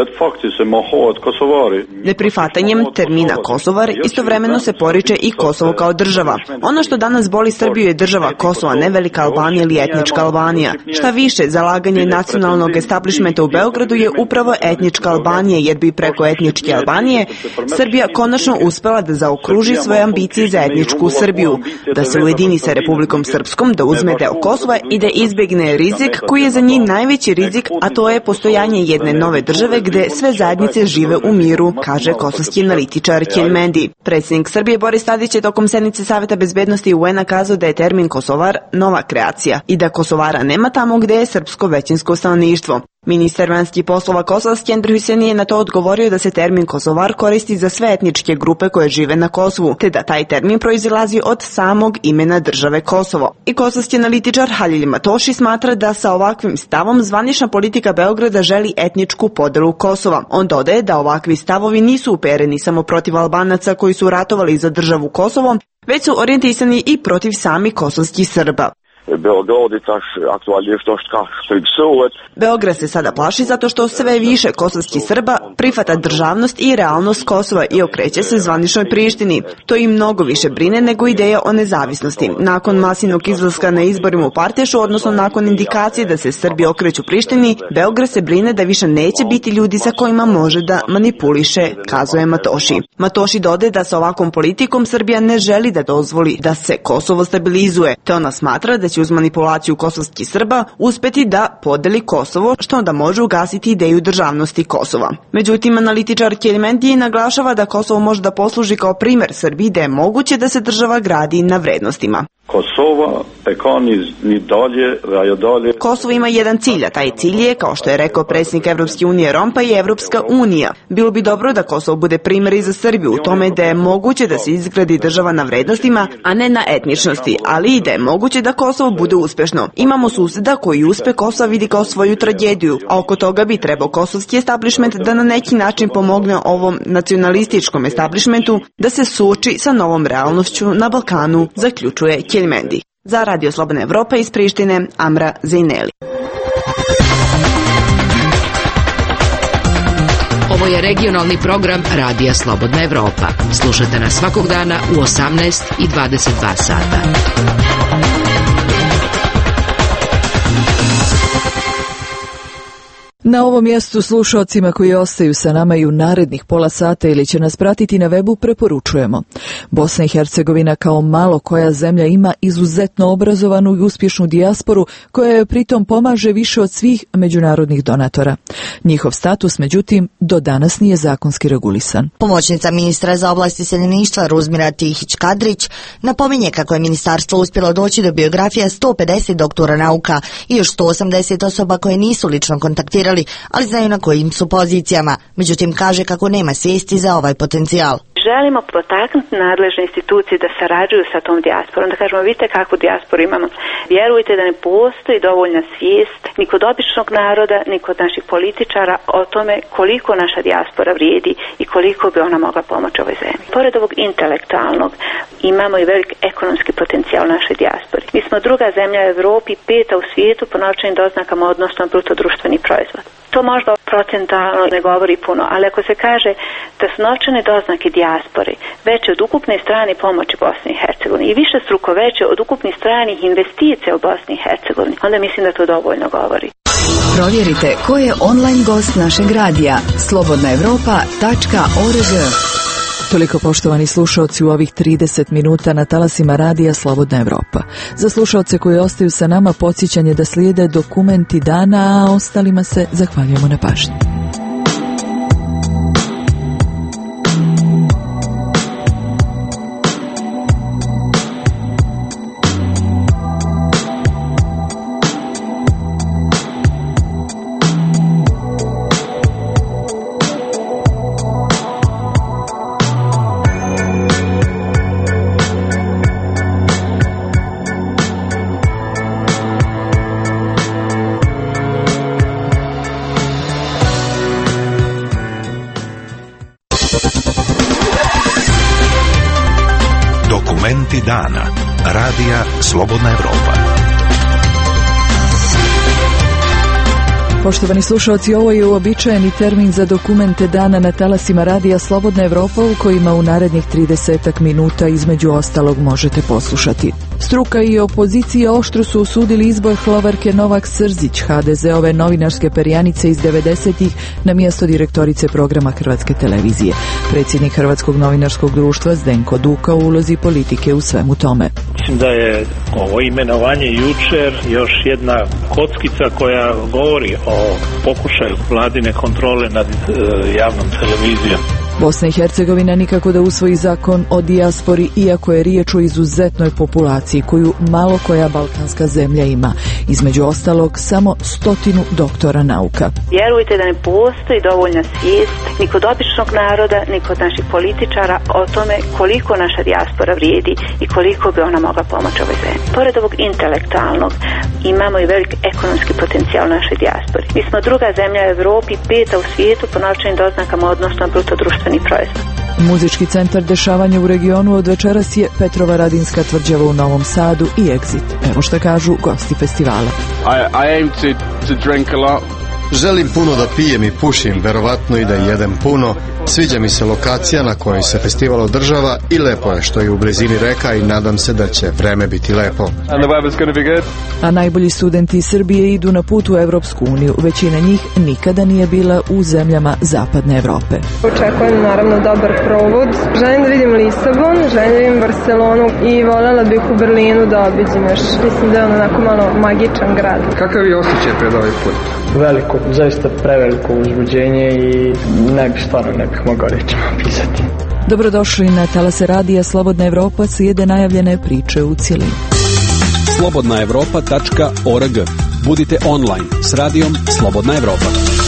Neprifatanjem termina Kosovar istovremeno se poriče i Kosovo kao država. Ono što danas boli Srbiju je država Kosova, ne velika Albanija ili etnička Albanija. Šta više, zalaganje nacionalnog establishmenta u Beogradu je upravo etnička Albanija, jer bi preko etničke Albanije Srbija konačno uspela da zaokruži svoje ambicije za etničku Srbiju, da se ujedini sa Republikom Srpskom, da uzme deo Kosova i da izbegne rizik koji je za njih najveći rizik, a to je postojanje jedne nove države gde sve zajednice žive u miru, kaže kosovski analitičar Kiljmendi. Predsjednik Srbije Boris Tadić je tokom sednice Saveta bezbednosti U N-a kazao da je termin Kosovar nova kreacija i da Kosovara nema tamo gde je srpsko većinsko stanovništvo. Ministar vanjskih poslova kosovski Endri Huseni je na to odgovorio da se termin Kosovar koristi za sve etničke grupe koje žive na Kosovu, te da taj termin proizilazi od samog imena države Kosovo. I kosovski analitičar Halil Matoši smatra da sa ovakvim stavom zvanična politika Beograda želi etničku podelu Kosova. On dodaje da ovakvi stavovi nisu upereni samo protiv Albanaca koji su ratovali za državu Kosovo, već su orijentisani i protiv samih kosovskih Srba. Beograd se sada plaši zato što sve više kosovskih Srba prihvata državnost i realnost Kosova i okreće se zvaničnoj Prištini. To im mnogo više brine nego ideja o nezavisnosti. Nakon masivnog izlaska na izborima u Partešu, odnosno nakon indikacije da se Srbi okreću Prištini, Beograd se brine da više neće biti ljudi sa kojima može da manipuliše, kazuje Matoši. Matoši dodaje da sa ovakvom politikom Srbija ne želi da dozvoli da se Kosovo stabilizuje, te ona smatra da će uz manipulaciju kosovskih Srba uspeti da podeli Kosovo, što onda može ugasiti ideju državnosti Kosova. Međutim, analitičar Kiljmendi naglašava da Kosovo može da posluži kao primer Srbiji da je moguće da se država gradi na vrednostima. Kosovo ima jedan cilj, a taj cilj je, kao što je rekao predsjednik Evropske unije Rompa, i Evropska unija. Bilo bi dobro da Kosovo bude primjer i za Srbiju u tome da je moguće da se izgradi država na vrednostima, a ne na etničnosti, ali i da je moguće da Kosovo bude uspešno. Imamo suseda koji uspeh Kosova vidi kao svoju tragediju, a oko toga bi trebao kosovski establishment da na neki način pomogne ovom nacionalističkom establishmentu da se suoči sa novom realnošću na Balkanu, zaključuje Kiljmendi. Za Radio Slobodna Evropa iz Prištine, Amra Zaineli. Ovo je regionalni program Radija Slobodna Evropa. Slušajte nas svakog dana u osamnaest i dvadeset dva sata. Na ovom mjestu slušalcima koji ostaju sa nama i u narednih pola sata ili će nas pratiti na webu preporučujemo. Bosna i Hercegovina kao malo koja zemlja ima izuzetno obrazovanu i uspješnu dijasporu koja joj pritom pomaže više od svih međunarodnih donatora. Njihov status, međutim, do danas nije zakonski regulisan. Pomoćnica ministra za oblast iseljeništva Ruzmira Tihić-Kadrić napominje kako je ministarstvo uspjelo doći do biografija sto pedeset doktora nauka i još sto osamdeset osoba koje nisu lično kontaktirali, ali znaju na kojim su pozicijama. Međutim, kaže kako nema svijesti za ovaj potencijal. Želimo potaknuti nadležne institucije da sarađuju sa tom dijasporom, da kažemo vidite kakvu dijasporu imamo. Vjerujte da ne postoji dovoljna svijest ni kod običnog naroda, ni kod naših političara o tome koliko naša dijaspora vrijedi i koliko bi ona mogla pomoći ovoj zemlji. Pored ovog intelektualnog imamo i velik ekonomski potencijal naše dijaspore. Mi smo druga zemlja u Evropi, peta u svijetu po novčanim doznakama odnosno bruto društveni proizvod. To možda procentalno ne govori puno, ali ako se kaže da su novčane doznake dijaspore veće od ukupne strane pomoći Bosni i Hercegovini i više struko veće od ukupnih stranih investicija u Bosni i Hercegovini, onda mislim da to dovoljno govori. Provjerite ko je online gost našeg radija slobodna evropa tačka org. Toliko, poštovani slušaoci, u ovih trideset minuta na talasima radija Slobodna Evropa. Za slušaoce koji ostaju sa nama podsjećanje da slijede dokumenti dana, a ostalima se zahvaljujemo na pažnji. Dana. Radija Slobodna Evropa. Poštovani slušalci, ovo je uobičajeni termin za dokumente dana na talasima radija Slobodna Evropa u kojima u narednih tridesetak minuta između ostalog možete poslušati. Struka i opozicija oštro su osudili izbor Hloverke Novak Srzić, ha de ze-ove novinarske perjanice iz devedesetih, na mjesto direktorice programa Hrvatske televizije. Predsjednik Hrvatskog novinarskog društva Zdenko Duka u ulozi politike u svemu tome. Mislim da je ovo imenovanje jučer još jedna kockica koja govori o pokušaju vladine kontrole nad e, javnom televizijom. Bosna i Hercegovina nikako da usvoji zakon o dijaspori, iako je riječ o izuzetnoj populaciji koju malo koja balkanska zemlja ima. Između ostalog, samo stotinu doktora nauka. Vjerujte da ne postoji dovoljna svijest ni kod običnog naroda, ni kod naših političara o tome koliko naša dijaspora vrijedi i koliko bi ona mogla pomoći ovoj zemlji. Pored ovog intelektualnog, imamo i velik ekonomski potencijal naše dijaspore. Mi smo druga zemlja u Evropi, peta u svijetu po novčanim doznakama odnosno bruto društveni proizvod. Muzički centar dešavanja u regionu od večeras je Petrova Radinska tvrđava u Novom Sadu i Exit. Evo što kažu gosti festivala. I, I aim to, to drink a lot. Želim puno da pijem i pušim, verovatno i da jedem puno. Sviđa mi se lokacija na kojoj se festival održava i lepo je što je u blizini reka i nadam se da će vreme biti lepo. A najbolji studenti iz Srbije idu na put u Evropsku uniju. Većina njih nikada nije bila u zemljama Zapadne Evrope. Očekujem naravno dobar provod. Želim da vidim Lisabon, želim da vidim Barcelonu i voljela bih u Berlinu da obiđem još. Mislim da je on onako malo magičan grad. Kakav je osjećaj pred ovaj put? Veliko, zaista preveliko uzbuđenje i ne bih stvarno ne bih mogao rečima pisati. Dobrodošli na talase radija Slobodna Evropa, slijede najavljene priče u cjelini. slobodna evropa tačka org. Budite online s radijom Slobodna Evropa.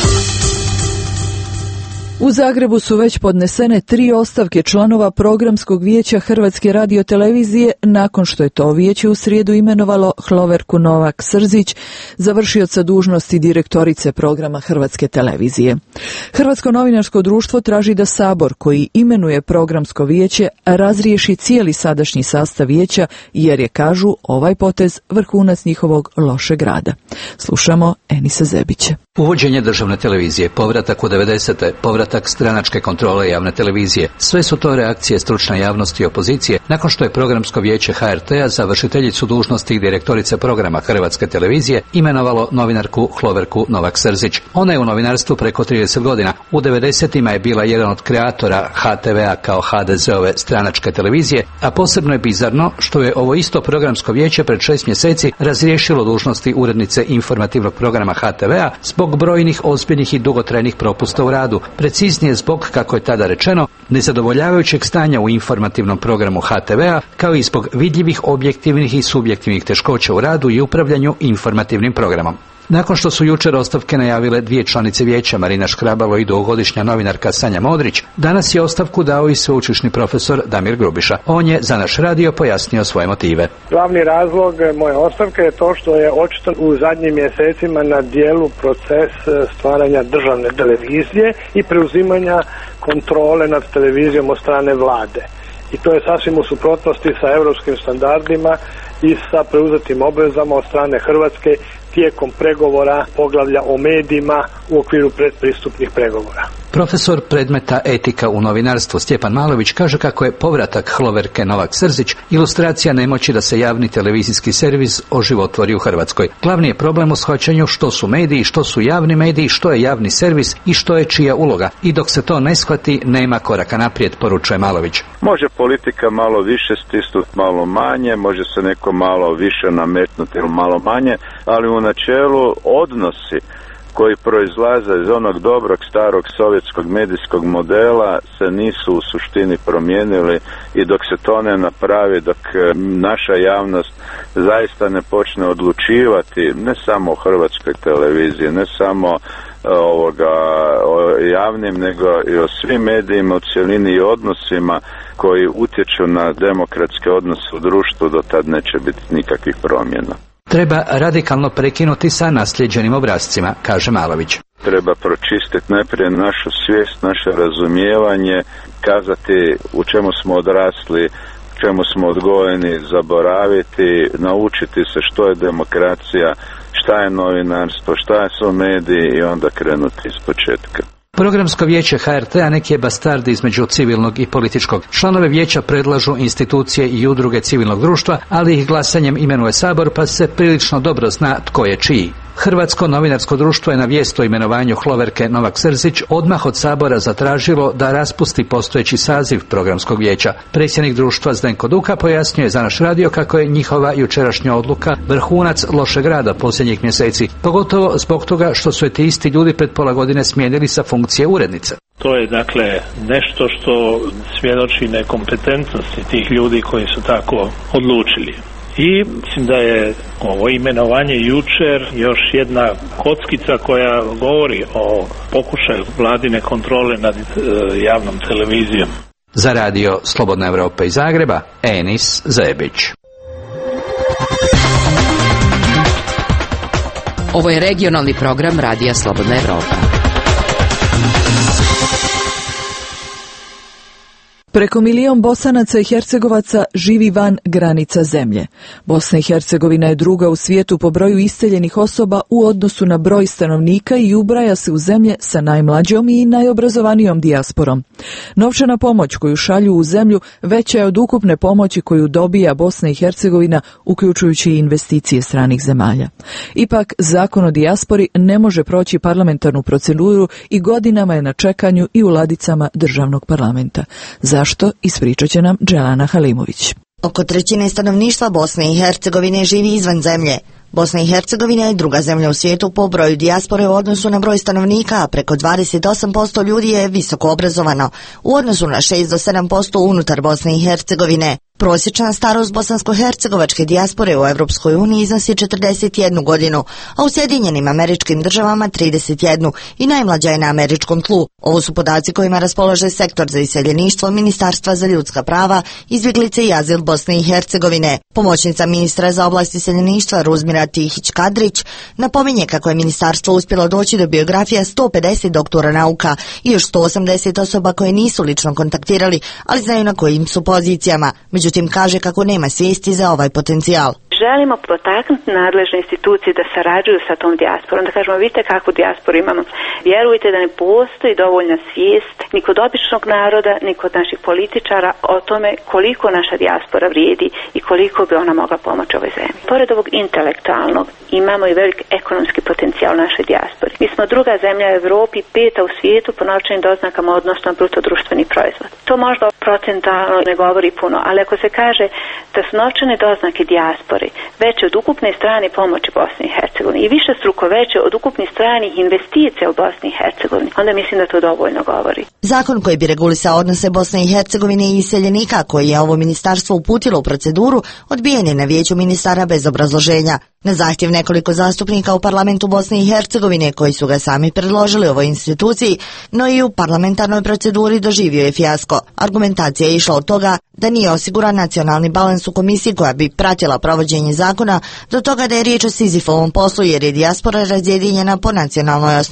U Zagrebu su već podnesene tri ostavke članova programskog vijeća Hrvatske radiotelevizije nakon što je to vijeće u srijedu imenovalo Hloverku Novak Srzić, završioca dužnosti direktorice programa Hrvatske televizije. Hrvatsko novinarsko društvo traži da Sabor, koji imenuje programsko vijeće, razriješi cijeli sadašnji sastav vijeća, jer je, kažu, ovaj potez vrhunac njihovog lošeg rada. Slušamo Enisa Zebića. Uvođenje državne televizije, povratak u devedesete, povratak stranačke kontrole javne televizije, sve su to reakcije stručne javnosti i opozicije nakon što je programsko vijeće ha er te-a za vršiteljicu dužnosti direktorice programa Hrvatske televizije imenovalo novinarku Hloverku Novak Srzić. Ona je u novinarstvu preko trideset godina. U devedesetima je bila jedan od kreatora ha te ve-a kao ha de ze-ove stranačke televizije, a posebno je bizarno što je ovo isto programsko vijeće pred šest mjeseci razriješilo dužnosti urednice informativnog programa ha te ve-a zbog brojnih ozbiljnih i dugotrajnih propusta u radu, preciznije zbog, kako je tada rečeno, nezadovoljavajućeg stanja u informativnom programu ha te ve-a, kao i zbog vidljivih objektivnih i subjektivnih teškoća u radu i upravljanju informativnim programom. Nakon što su jučer ostavke najavile dvije članice vijeća, Marina Škrabalo i dugogodišnja novinarka Sanja Modrić, danas je ostavku dao i sveučilišni profesor Damir Grubiša. On je za naš radio pojasnio svoje motive. Glavni razlog moje ostavke je to što je očito u zadnjim mjesecima na dijelu proces stvaranja državne televizije i preuzimanja kontrole nad televizijom od strane vlade. i to je sasvim u suprotnosti sa europskim standardima i sa preuzetim obvezama od strane Hrvatske tijekom pregovora poglavlja o medijima u okviru predpristupnih pregovora. Profesor predmeta etika u novinarstvu Stjepan Malović kaže kako je povratak Hloverke Novak Srzić ilustracija nemoći da se javni televizijski servis oživotvori u Hrvatskoj. Glavni je problem u shvaćanju što su mediji, što su javni mediji, što je javni servis i što je čija uloga. I dok se to ne shvati, nema koraka naprijed, poručuje Malović. Može politika malo više stisnuti, malo manje, može se neko malo više nametnuti ili malo manje, ali u načelu odnosi koji proizlaze iz onog dobrog starog sovjetskog medijskog modela se nisu u suštini promijenili i dok se to ne napravi, dok naša javnost zaista ne počne odlučivati ne samo o Hrvatskoj televiziji, ne samo ovoga o javnim, nego i o svim medijima u cjelini i odnosima koji utječu na demokratske odnose u društvu, do tad neće biti nikakvih promjena. Treba radikalno prekinuti sa nasljeđenim obrascima, kaže Malović. Treba pročistiti najprije našu svijest, naše razumijevanje, kazati u čemu smo odrasli, čemu smo odgojeni, zaboraviti, naučiti se što je demokracija, šta je novinarstvo, šta su mediji i onda krenuti iz početka. Programsko vijeće H R T-a neki je bastard između civilnog i političkog. Članove vijeća predlažu institucije i udruge civilnog društva, ali ih glasanjem imenuje Sabor, pa se prilično dobro zna tko je čiji. Hrvatsko novinarsko društvo je na vijest o imenovanju Hloverke Novak Srzić odmah od Sabora zatražilo da raspusti postojeći saziv programskog vijeća. Predsjednik društva Zdenko Duka pojasnjuje za naš radio kako je njihova jučerašnja odluka vrhunac lošeg rada posljednjih mjeseci, pogotovo zbog toga što su je ti isti ljudi pred pola godine smijenili sa funkcije urednice. To je dakle nešto što svjedoči nekompetentnosti tih ljudi koji su tako odlučili. I mislim da je ovo imenovanje jučer još jedna kockica koja govori o pokušaju vladine kontrole nad e, javnom televizijom. Za radio Slobodna Evropa iz Zagreba, Enis Zebić. Ovo je regionalni program Radija Slobodna Evropa. Preko milion Bosanaca i Hercegovaca živi van granica zemlje. Bosna i Hercegovina je druga u svijetu po broju iseljenih osoba u odnosu na broj stanovnika i ubraja se u zemlje sa najmlađom i najobrazovanijom dijasporom. Novčana pomoć koju šalju u zemlju veća je od ukupne pomoći koju dobija Bosna i Hercegovina, uključujući i investicije stranih zemalja. Ipak, zakon o dijaspori ne može proći parlamentarnu proceduru i godinama je na čekanju i u ladicama državnog parlamenta. Zašto? Ispričat će nam Dželana Halimović. Oko trećine stanovništva Bosne i Hercegovine živi izvan zemlje. Bosna i Hercegovina je druga zemlja u svijetu po broju dijaspore u odnosu na broj stanovnika, a preko dvadeset osam posto ljudi je visoko obrazovano, u odnosu na šest do sedam posto unutar Bosne i Hercegovine. Prosječna starost bosansko-hercegovačke dijaspore u Europskoj uniji iznosi četrdeset jednu godinu, a u Sjedinjenim Američkim Državama trideset jednu i najmlađa je na američkom tlu. Ovo su podaci kojima raspolaže sektor za iseljeništvo Ministarstva za ljudska prava, izbjeglice i azil Bosne i Hercegovine. Pomoćnica ministra za oblast iseljeništva Ruzmira Tihić-Kadrić napominje kako je ministarstvo uspjelo doći do biografija sto pedeset doktora nauka i još sto osamdeset osoba koje nisu lično kontaktirali, ali znaju na kojim su pozicijama. Međutim, kaže kako nema svijesti za ovaj potencijal. Želimo potaknuti nadležne institucije da sarađuju sa tom dijasporom, da kažemo vidite kakvu dijasporu imamo. Vjerujte da ne postoji dovoljna svijest ni kod običnog naroda, ni kod naših političara o tome koliko naša dijaspora vrijedi i koliko bi ona mogla pomoći ovoj zemlji. Pored ovog intelektualnog imamo i velik ekonomski potencijal naše dijaspore. Mi smo druga zemlja u Europi, peta u svijetu po novčanim doznakama odnosno bruto društveni proizvod. To možda procentalno ne govori puno, ali ako se kaže da su novčane doznake dijaspore veće od ukupne strane pomoći Bosni i Hercegovini i više struko veće od ukupnih stranih investicija u Bosni i Hercegovini, onda mislim da to dovoljno govori. Zakon koji bi regulisao odnose Bosne i Hercegovine i iseljenika, koji je ovo ministarstvo uputilo u proceduru, odbijen je na vijeću ministara bez obrazloženja. Na zahtjev nekoliko zastupnika u parlamentu Bosne i Hercegovine, koji su ga sami predložili ovoj instituciji, no i u parlamentarnoj proceduri doživio je fijasko. Argumentacija je išla od toga da nije osiguran nacionalni balans u komisiji koja bi pratila provođenje zakona, do toga da je riječ o Sizifovom poslu jer je dijaspora razjedinjena po nacionalnoj osnovi.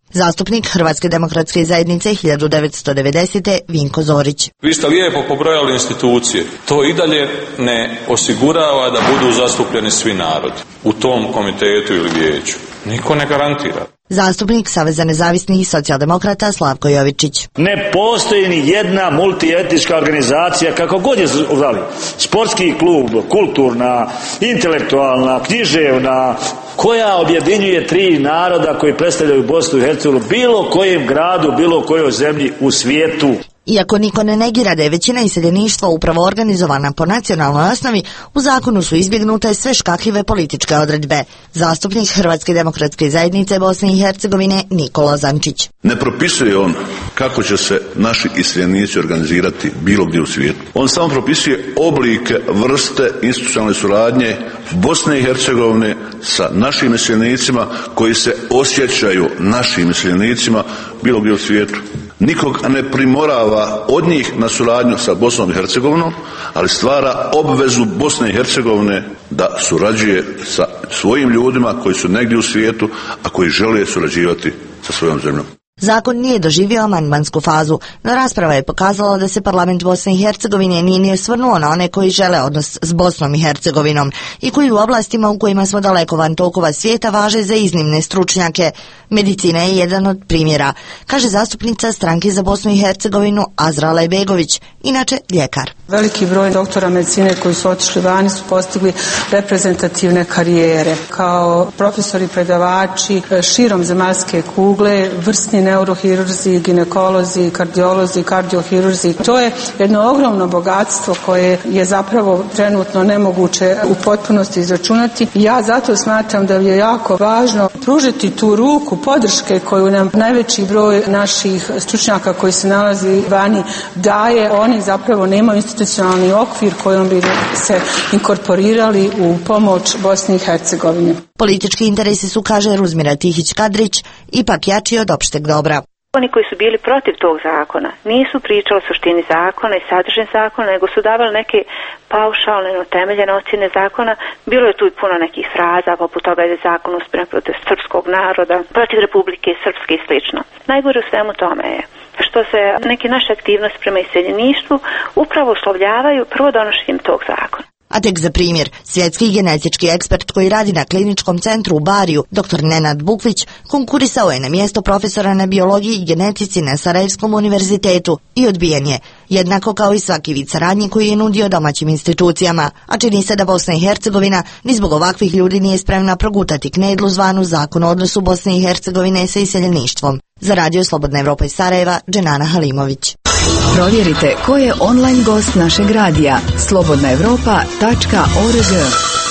Zastupnik Hrvatske demokratske zajednice hiljadu devetsto devedesete. Vinko Zorić. Vi ste lijepo pobrojali institucije. To i dalje ne osigurava da budu zastupljeni svi narodi u tom komitetu ili vijeću. Niko ne garantira. Zastupnik Saveza nezavisnih i socijaldemokrata Slavko Jovičić. Ne postoji ni jedna multietnička organizacija, kako god je zvali, sportski klub, kulturna, intelektualna, književna, koja objedinjuje tri naroda koji predstavljaju Bosnu i Hercegovinu, bilo kojem gradu, bilo kojoj zemlji u svijetu. Iako niko ne negira da je većina iseljeništva upravo organizovana po nacionalnoj osnovi, u zakonu su izbjegnute sve škakljive političke odredbe. Zastupnik Hrvatske demokratske zajednice Bosne i Hercegovine Nikola Zančić. Ne propisuje on kako će se naši iseljenici organizirati bilo gdje u svijetu. On samo propisuje oblike, vrste institucionalne suradnje Bosne i Hercegovine sa našim iseljenicima koji se osjećaju našim iseljenicima bilo gdje u svijetu. Nikog ne primorava od njih na suradnju sa Bosnom i Hercegovinom, ali stvara obvezu Bosne i Hercegovine da surađuje sa svojim ljudima koji su negdje u svijetu, a koji žele surađivati sa svojom zemljom. Zakon nije doživio amandmansku fazu, no rasprava je pokazala da se parlament Bosne i Hercegovine nije ni osvrnuo na one koji žele odnos s Bosnom i Hercegovinom i koji u oblastima u kojima smo daleko van tokova svijeta važe za iznimne stručnjake. Medicina je jedan od primjera, kaže zastupnica Stranke za Bosnu i Hercegovinu Azra Lejbegović, inače ljekar. Veliki broj doktora medicine koji su otišli vani su postigli reprezentativne karijere. Kao profesori, predavači širom zemaljske kugle, vrsni neurohirurzi, ginekolozi, kardiolozi, kardiohirurzi. To je jedno ogromno bogatstvo koje je zapravo trenutno nemoguće u potpunosti izračunati. Ja zato smatram da je jako važno pružiti tu ruku podrške koju nam najveći broj naših stručnjaka koji se nalazi vani daje. Oni zapravo nemaju institucionalni okvir kojom bi se inkorporirali u pomoć Bosni i Hercegovini. Politički interesi su, kaže Ruzmira Tihić-Kadrić, ipak jači od opšteg dobra. Oni koji su bili protiv tog zakona nisu pričali o suštini zakona i sadržini zakona, nego su davali neke paušalne, utemeljene ocjene zakona. Bilo je tu i puno nekih fraza, poput toga je zakon usmjeren protiv srpskog naroda, protiv Republike Srpske i slično. Najgore u svemu tome je što se neke naše aktivnosti prema iseljeništvu upravo uslovljavaju prvo donošenjem tog zakona. A tek za primjer, svjetski genetički ekspert koji radi na kliničkom centru u Bariju, dr Nenad Bukvić, konkurisao je na mjesto profesora na biologiji i genetici na Sarajevskom univerzitetu i odbijen je, jednako kao i svaki vid saradnje koji je nudio domaćim institucijama, a čini se da Bosna i Hercegovina ni zbog ovakvih ljudi nije spremna progutati knedlu zvanu Zakon o odnosu Bosne i Hercegovine sa iseljeništvom. Za Radio Slobodna Evropa iz Sarajeva, Dženana Halimović. Provjerite ko je online gost našeg radija slobodna evropa tačka org.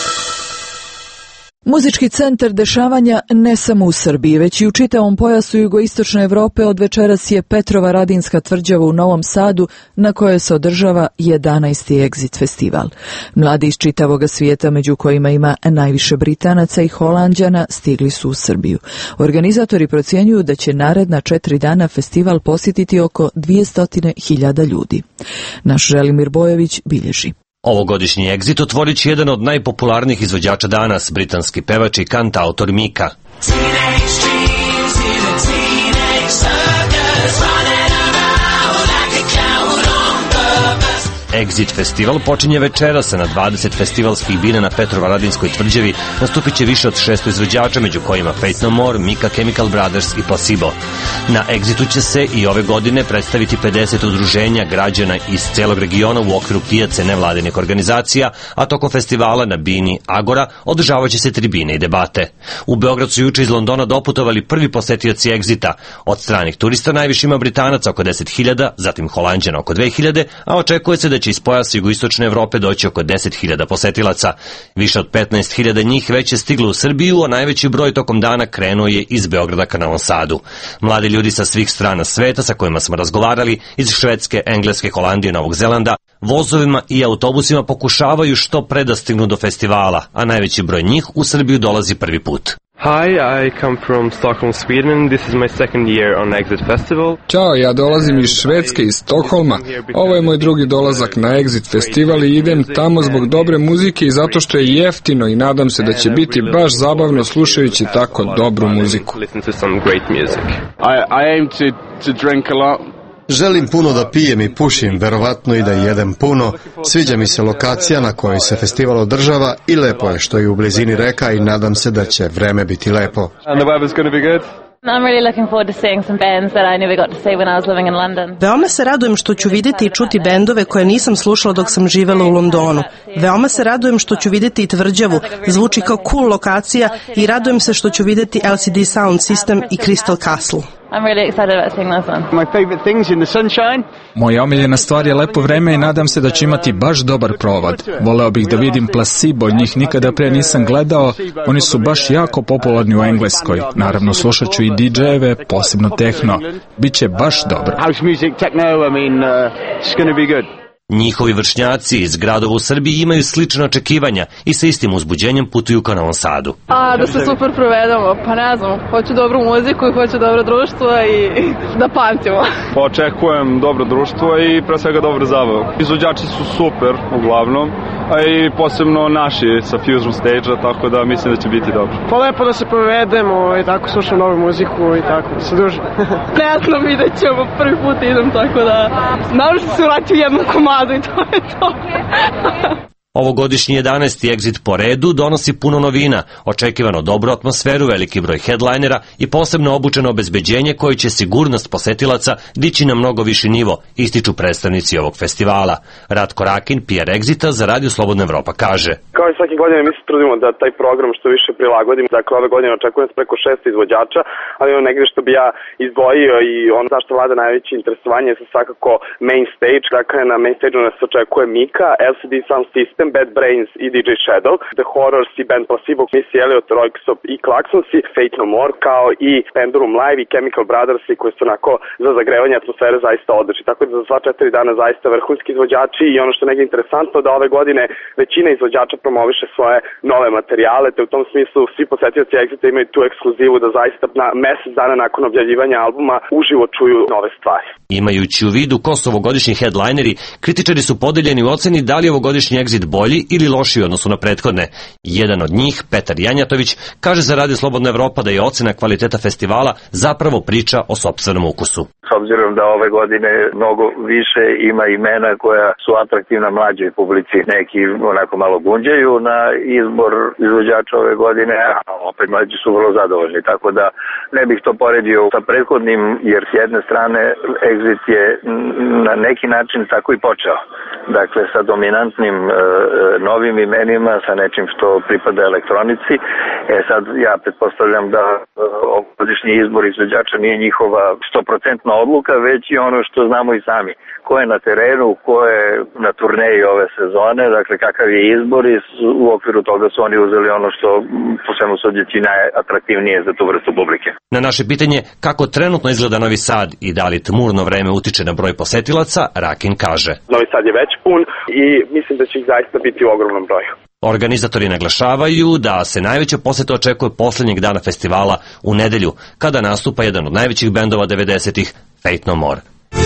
Muzički centar dešavanja ne samo u Srbiji, već i u čitavom pojasu jugoistočne Evrope od večeras je Petrova Radinska tvrđava u Novom Sadu na kojoj se održava jedanaesti Exit festival. Mladi iz čitavoga svijeta, među kojima ima najviše Britanaca i Holanđana, stigli su u Srbiju. Organizatori procjenjuju da će naredna četiri dana festival posjetiti oko dvjesto hiljada ljudi. Naš Želimir Bojović bilježi. Ovogodišnji Exit otvorit će jedan od najpopularnijih izvođača danas, britanski pevač i kantautor Mika. Exit festival počinje večeras, na dvadeset festivalskih bina na Petrova Radinskoj tvrđavi nastupit će više od šesto izvođača, među kojima Faith No More, Mika, Chemical Brothers i Placebo. Na Exitu će se i ove godine predstaviti pedeset udruženja građana iz celog regiona u okviru pijace nevladinih organizacija, a tokom festivala na bini Agora održavaće se tribine i debate. U Beograd su juče iz Londona doputovali prvi posetioci Exita. Od stranih turista najviše ima Britanaca oko deset hiljada, zatim Holanđana oko dve hiljade, a očekuje se da će iz pojasa jugoistočne Evrope doći oko deset hiljada posetilaca. Više od petnaest hiljada njih već je stiglo u Srbiju, a najveći broj tokom dana krenuo je iz Beograda ka Novom Sadu. Mladi ljudi sa svih strana sveta sa kojima smo razgovarali, iz Švedske, Engleske, Holandije, Novog Zelanda, vozovima i autobusima pokušavaju što pre da stignu do festivala, a najveći broj njih u Srbiju dolazi prvi put. Hi, I come from Stockholm, Sweden. This is my second year on Exit Festival. Ćao, ja dolazim iz Švedske, iz Stokholma. Ovo je moj drugi dolazak na Exit festival i idem tamo zbog dobre muzike i zato što je jeftino i nadam se da će biti baš zabavno slušajući tako dobru muziku. I, I aim to, to drink a lot. Želim puno da pijem i pušim, verovatno i da jedem puno. Sviđa mi se lokacija na kojoj se festival održava i lepo je što je u blizini reka i nadam se da će vreme biti lepo. And the weather's going to be good. I'm really looking forward to seeing some bands that I never got to see when I was living in London. Veoma se radujem što ću vidjeti i čuti bendove koje nisam slušala dok sam živela u Londonu. Veoma se radujem što ću vidjeti i Tvrđavu, zvuči kao cool lokacija i radujem se što ću vidjeti L C D Sound System i Crystal Castle. I'm really excited about seeing this one. My favorite things in the sunshine. Moja omiljena stvar je lepo vreme i nadam se da će imati baš dobar provad. Voleo bih da vidim Placebo, njih nikada pre nisam gledao, oni su baš jako popularni u Engleskoj. Naravno slušat ću i D J-eve, posebno tehno. Biće baš dobro. House music, techno, I mean, uh, it's going to be good. Njihovi vršnjaci iz gradova u Srbiji imaju slične očekivanja i sa istim uzbuđenjem putuju ka Novom Sadu. A, da se super provedemo, pa ne znam, hoću dobru muziku i hoću dobro društvo i da pamtimo. Očekujem dobro društvo i pre svega dobro zabavu. Izvođači su super, uglavnom, a i posebno naši sa Fusion Stage-a, tako da mislim da će biti dobro. Pa lepo da se provedemo i tako slušam novu muziku i tako da se družim. Ne znam, vidjet ćemo, prvi put idem, tako da naravno se vrati u jednom komadu i to je to. Ovogodišnji jedanaesti Exit po redu donosi puno novina, očekivano dobru atmosferu, veliki broj headlinera i posebno obučeno obezbeđenje koje će sigurnost posetilaca dići na mnogo viši nivo, ističu predstavnici ovog festivala. Ratko Rakin, P R Exita za Radio Slobodna Evropa kaže. Kao i svake godine mi se trudimo da taj program što više prilagodimo. Dakle, ove godine očekujem se preko šest izvođača, ali ono negdje što bi ja izdvojio i ono zašto vlada najveće interesovanje je svakako main stage. Dakle, na main stage-u nas očekuje Mika, L C D Sound System, Bad Brains i D J Shadow, The Horrors i band Placebo, Missy Elliott, Royksop i Klaxonsi, Fate No More, kao i Pendurum Live i Chemical Brothers koji su onako za zagrevanje atmosfere zaista odlični. Tako da za sva četiri dana zaista vrhunski izvođači i ono što je negdje interesantno da ove godine većina izvođača promoviše svoje nove materijale, te u tom smislu svi posetioci Exita imaju tu ekskluzivu da zaista na mesec dana nakon objavljivanja albuma uživo čuju nove stvari. Imajući u vidu ko su ovogodišnji headlineri, kritičari su podeljeni u oceni da li je ovogodišnji Exit bolji ili lošiji u odnosu na prethodne. Jedan od njih, Petar Janjatović, kaže za Radio Slobodna Evropa da je ocena kvaliteta festivala zapravo priča o sopstvenom ukusu. S obzirom da ove godine mnogo više ima imena koja su atraktivna mlađoj publici, neki onako malo gunđaju na izbor izvođača ove godine, a opet mlađi su vrlo zadovoljni, tako da ne bih to poredio sa prethodnim, jer s jedne strane Exit je na neki način tako i počeo. Dakle, sa dominantnim e, novim imenima, sa nečim što pripada elektronici. E sad, ja pretpostavljam da e, ovogodišnji izbor izvođača nije njihova stoprocentna odluka, već i ono što znamo i sami. Ko je na terenu, ko je na turneji ove sezone, dakle kakav je izbor i u okviru toga su oni uzeli ono što po svemu sudeći najatraktivnije za tu vrstu publike. Na naše pitanje kako trenutno izgleda Novi Sad i da li tmurno vreme utiče na broj posetilaca, Rakin kaže. Novi Sad je već pun i mislim da će ih zaista biti u ogromnom broju. Organizatori naglašavaju da se najveća poseta očekuje posljednjeg dana festivala u nedelju, kada nastupa jedan od najvećih bendova devedesetih, Fate No More.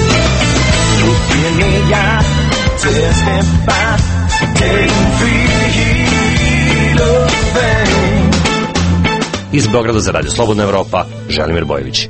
Iz Beograda za Radio Slobodna Evropa, Želimir Bojević.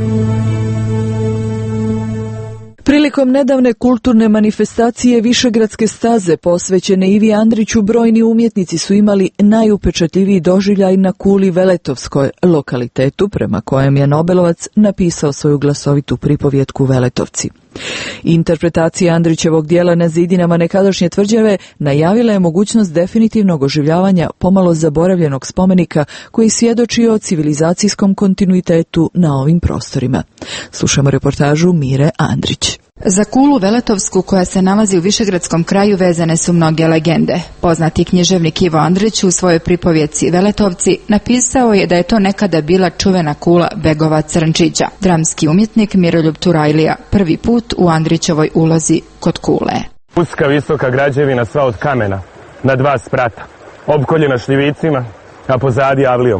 Prilikom nedavne kulturne manifestacije Višegradske staze posvećene Ivi Andriću, brojni umjetnici su imali najupečatljiviji doživljaj na Kuli Veletovskoj, lokalitetu prema kojem je Nobelovac napisao svoju glasovitu pripovjetku Veletovci. Interpretacija Andrićevog dijela na zidinama nekadašnje tvrđave najavila je mogućnost definitivnog oživljavanja pomalo zaboravljenog spomenika koji svjedoči o civilizacijskom kontinuitetu na ovim prostorima. Slušamo reportažu Mire Andrić. Za Kulu Veletovsku, koja se nalazi u Višegradskom kraju, vezane su mnoge legende. Poznati književnik Ivo Andrić u svojoj pripovjetci Veletovci napisao je da je to nekada bila čuvena kula Begova Crnčića. Dramski umjetnik Miroljub Turajlija prvi put u Andrićevoj ulozi kod Kule. Uska visoka građevina sva od kamena, na dva sprata, opkoljena šljivicima, a pozadi avlijom.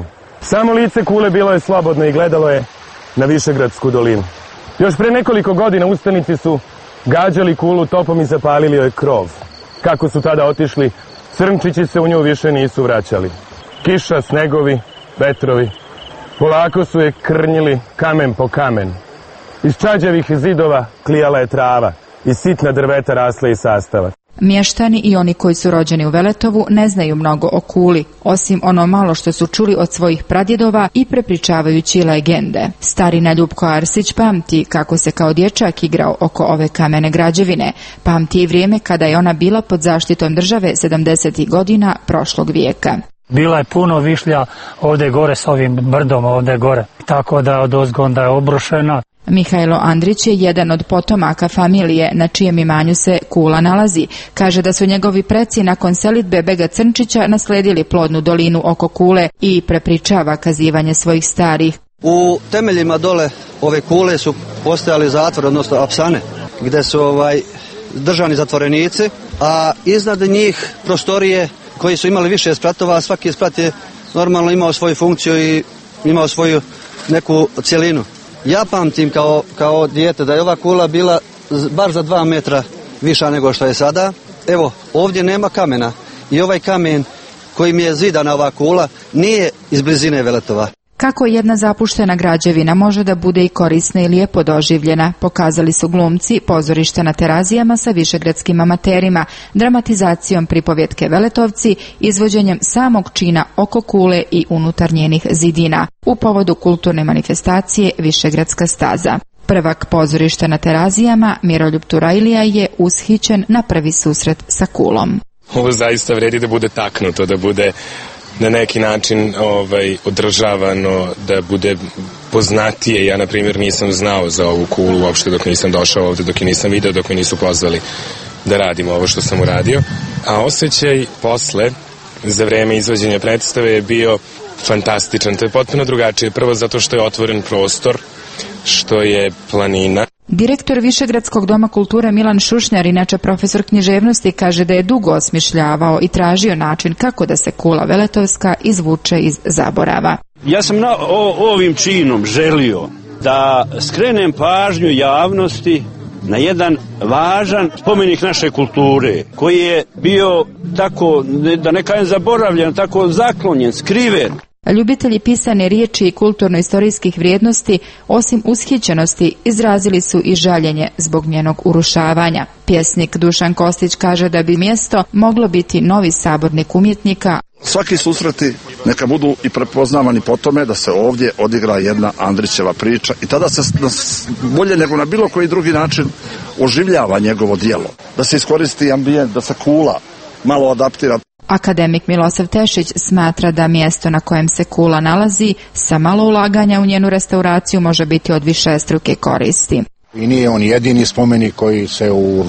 Samo lice kule bilo je slobodno i gledalo je na Višegradsku dolinu. Još pre nekoliko godina ustanici su gađali kulu topom i zapalili joj krov. Kako su tada otišli, crnčići se u nju više nisu vraćali. Kiša, snegovi, vetrovi, polako su je krnjili kamen po kamen. Iz čađavih zidova klijala je trava i sitna drveta rasla iz sastava. Mještani i oni koji su rođeni u Veletovu ne znaju mnogo o kuli, osim ono malo što su čuli od svojih pradjedova i prepričavajući legende. Starina Ljupko Arsić pamti kako se kao dječak igrao oko ove kamene građevine. Pamti i vrijeme kada je ona bila pod zaštitom države sedamdesetih godina prošlog vijeka. Bila je puno višlja ovdje gore s ovim brdom ovdje gore, tako da od ozgonda je obrušena. Mihajlo Andrić je jedan od potomaka familije na čijem imanju se kula nalazi. Kaže da su njegovi preci nakon selidbe Bega Crnčića nasledili plodnu dolinu oko kule i prepričava kazivanje svojih starih. U temeljima dole ove kule su postojali zatvor, odnosno apsane, gdje su ovaj, držani zatvorenici, a iznad njih prostorije koji su imali više spratova, a svaki sprat je normalno imao svoju funkciju i imao svoju neku cjelinu. Ja pamtim kao, kao dijete da je ova kula bila bar za dva metra viša nego što je sada. Evo, ovdje nema kamena i ovaj kamen kojim je zidana ova kula nije iz blizine Veletova. Kako jedna zapuštena građevina može da bude i korisna i lijepo doživljena, pokazali su glumci pozorišta na Terazijama sa višegradskim amaterima, dramatizacijom pripovjetke Veletovci, izvođenjem samog čina oko kule i unutar njenih zidina, u povodu kulturne manifestacije Višegradska staza. Prvak pozorišta na Terazijama, Miroljub Turajlija, je ushićen na prvi susret sa kulom. Ovo zaista vredi da bude taknuto, da bude na neki način ovaj, održavano, da bude poznatije. Ja, na primjer, nisam znao za ovu kulu uopšte dok nisam došao ovdje, dok je nisam video, dok me nisu pozvali da radim ovo što sam uradio. A osjećaj posle, za vreme izvođenja predstave, je bio fantastičan. To je potpuno drugačije. Prvo zato što je otvoren prostor, što je planina. Direktor Višegradskog doma kulture Milan Šušnjar, inače profesor književnosti, kaže da je dugo osmišljavao i tražio način kako da se kula Veletovska izvuče iz zaborava. Ja sam na, o, ovim činom želio da skrenem pažnju javnosti na jedan važan spomenik naše kulture, koji je bio tako, da ne kažem zaboravljen, tako zaklonjen, skriven. Ljubitelji pisane riječi i kulturno-istorijskih vrijednosti, osim ushićenosti, izrazili su i žaljenje zbog njenog urušavanja. Pjesnik Dušan Kostić kaže da bi mjesto moglo biti novi sabornik umjetnika. Svaki susreti neka budu i prepoznavani po tome da se ovdje odigra jedna Andrićeva priča i tada se bolje nego na bilo koji drugi način oživljava njegovo djelo. Da se iskoristi ambijent, da se kula malo adaptira. Akademik Milosav Tešić smatra da mjesto na kojem se kula nalazi sa malo ulaganja u njenu restauraciju može biti od višestruke koristi. I nije on jedini spomenik koji se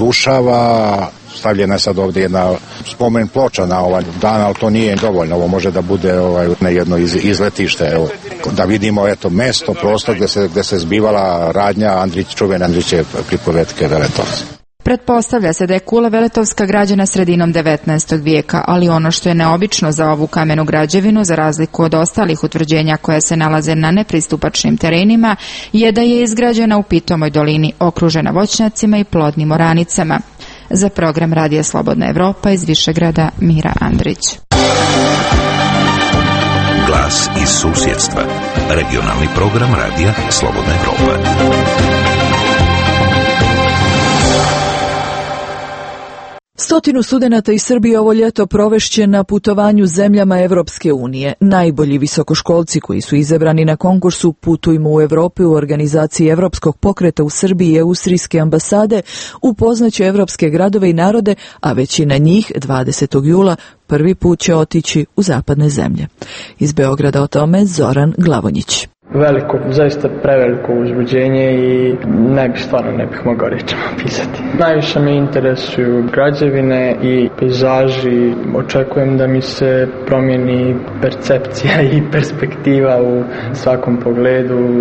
urušava, stavljena je sad ovdje jedna spomen ploča na ovaj dan, ali to nije dovoljno, ovo može da bude ovaj, na jedno iz, izletište, evo, da vidimo eto mesto, prostor gdje se, gdje se zbivala radnja Andrić, čuvene Andrićeve pripovetke Veletovci. Pretpostavlja se da je kula Veletovska građena sredinom devetnaestog vijeka, ali ono što je neobično za ovu kamenu građevinu, za razliku od ostalih utvrđenja koja se nalaze na nepristupačnim terenima, je da je izgrađena u pitomoj dolini, okružena voćnjacima i plodnim oranicama. Za program Radija Slobodna Evropa iz Višegrada, Mira Andrić. Glas iz susjedstva. Regionalni program Radija Slobodna Evropa. Stotinu studenata iz Srbije ovo ljeto provešće na putovanju zemljama Evropske unije. Najbolji visokoškolci koji su izabrani na konkursu Putujmo u Evropu u organizaciji Evropskog pokreta u Srbiji i Austrijske ambasade upoznaće evropske gradove i narode, a većina njih dvadesetog jula prvi put će otići u zapadne zemlje. Iz Beograda o tome Zoran Glavonjić. Veliko, zaista preveliko uzbuđenje i ne bih stvarno ne bih mogao rečima pisati. Najviše me interesuju građevine i pejzaži. Očekujem da mi se promijeni percepcija i perspektiva u svakom pogledu.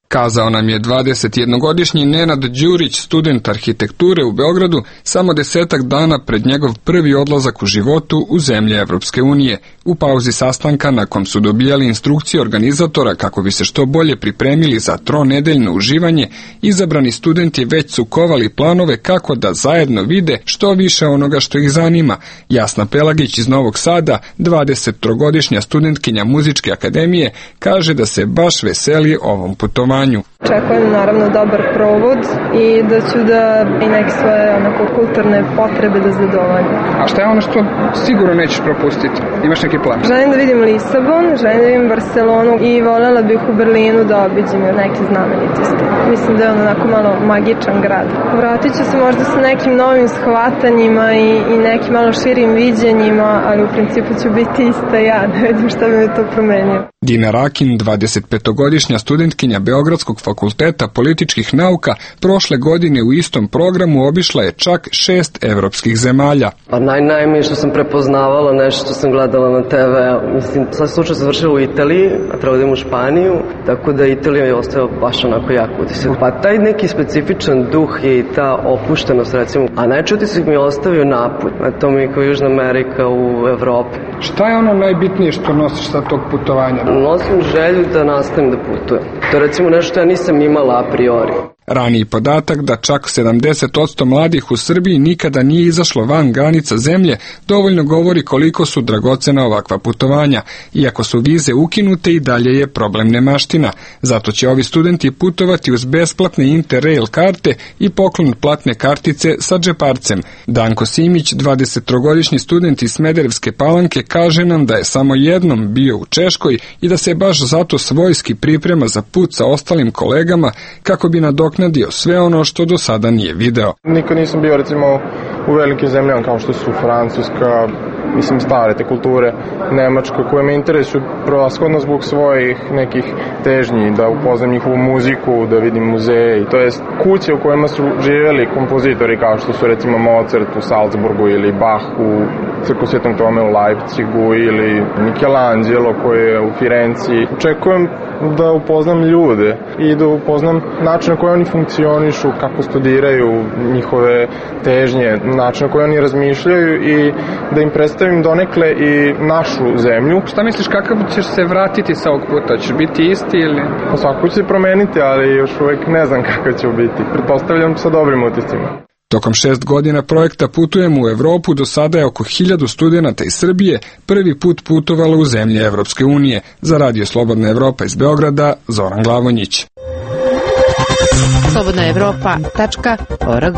Kazao nam je dvadesetjednogodišnji Nenad Đurić, student arhitekture u Beogradu, samo desetak dana pred njegov prvi odlazak u životu u zemlje Evropske unije. U pauzi sastanka, na kom su dobijali instrukcije organizatora kako bi se što bolje pripremili za tronedeljno uživanje, izabrani studenti već su kovali planove kako da zajedno vide što više onoga što ih zanima. Jasna Pelagić iz Novog Sada, dvadesettrogodišnja studentkinja Muzičke akademije, kaže da se baš veseli ovom putovanju. Očekujem naravno dobar provod i da ću da i neke svoje onako kulturne potrebe da zadovoljim. A šta je ono što sigurno nećeš propustiti? Imaš neki plan? Želim da vidim Lisabon, želim da vidim Barcelonu i voljela bih u Berlinu da obiđem neke znamenitosti. Mislim da je on onako malo magičan grad. Vratit ću se možda sa nekim novim shvatanjima i, i nekim malo širim viđenjima, ali u principu ću biti ista ja, da vidim šta bi me to promenio. Dina Rakin, dvadesetpetogodišnja studentkinja Beogradskog fakulteta političkih nauka, prošle godine u istom programu obišla je čak šest evropskih zemalja. Pa naj, najmije što sam prepoznavala, nešto što sam gledala na te ve, mislim, sad slučaj završila u Italiji, a treba da idem u Španiju, tako da Italija je ostao baš onako jak utisak. Pa taj neki specifičan duh je i ta opuštenost, recimo, a najčešće utisak mi je ostavio naput, a to mi je kao Južna Amerika u Evropi. Šta je ono najbitnije što nosiš sa tog putovanja? Nosim želju da nastavim da putujem. To je recimo nešto što ja nisam imala a priori. Raniji podatak da čak sedamdeset posto mladih u Srbiji nikada nije izašlo van granica zemlje dovoljno govori koliko su dragocena ovakva putovanja. Iako su vize ukinute, i dalje je problem nemaština. Zato će ovi studenti putovati uz besplatne Interrail karte i poklon platne kartice sa džeparcem. Danko Simić, dvadesettrogodišnji student iz Smederevske Palanke, kaže nam da je samo jednom bio u Češkoj i da se baš zato svojski priprema za put sa ostalim kolegama kako bi nadoknadio sve ono što do sada nije video. Nikad nisam bio recimo u velikim zemljama kao što su Francuska, mislim stare te kulture, Nemačka, koje me interesuju prevashodno zbog svojih nekih težnji, da upoznam njihovu muziku, da vidim muzeje, to jest kuće u kojima su živjeli kompozitori kao što su recimo Mozart u Salzburgu ili Bach u Crkvu Svetom Tome u Leipzigu ili Michelangelo koji je u Firenci. Očekujem da upoznam ljude i da upoznam način na koji oni funkcionišu, kako studiraju, njihove težnje, način na koji oni razmišljaju i da im predstavim donekle i našu zemlju. Šta misliš, kakav ćeš se vratiti sa ovog puta? Ćeš biti isti ili? Pa svako će se promeniti, ali još uvijek ne znam kakav će biti. Pretpostavljam sa dobrim utiscima. Tokom šest godina projekta Putujem u Evropu do sada je oko hiljadu studenata iz Srbije prvi put putovalo u zemlje Evropske unije. Za Radio Slobodna Evropa iz Beograda, Zoran Glavonjić. slobodna evropa tačka org.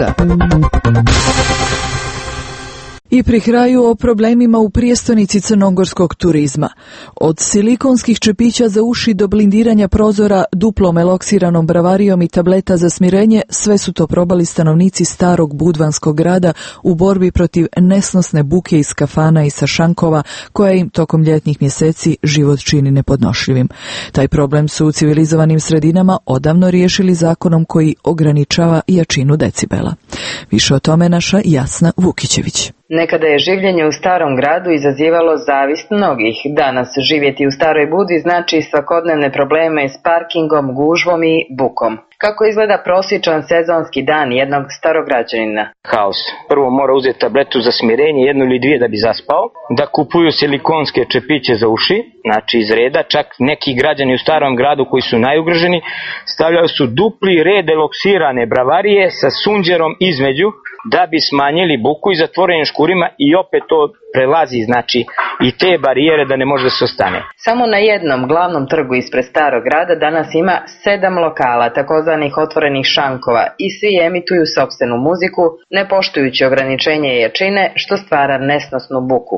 I pri kraju o problemima u prijestonici crnogorskog turizma. Od silikonskih čepića za uši do blindiranja prozora duplom eloksiranom bravarijom i tableta za smirenje, sve su to probali stanovnici starog budvanskog grada u borbi protiv nesnosne buke iz kafana i sa šankova koja im tokom ljetnih mjeseci život čini nepodnošljivim. Taj problem su u civilizovanim sredinama odavno riješili zakonom koji ograničava jačinu decibela. Više o tome naša Jasna Vukićević. Nekada je življenje u starom gradu izazivalo zavist mnogih. Danas živjeti u staroj Budvi znači svakodnevne probleme s parkingom, gužvom i bukom. Kako izgleda prosječan sezonski dan jednog starograđanina? Haos. Prvo mora uzeti tabletu za smirenje, jednu ili dvije da bi zaspao, da kupuju silikonske čepiće za uši, znači iz reda, čak neki građani u starom gradu koji su najugroženi stavljali su dupli red eloksirane bravarije sa sunđerom između da bi smanjili buku i zatvorenim škurima i opet to prelazi, znači i te barijere da ne može da se ostane. Samo na jednom glavnom trgu ispred starog grada danas ima sedam lokala, takozvanih otvorenih šankova, i svi emituju sopstvenu muziku, ne poštujući ograničenje jačine, što stvara nesnosnu buku.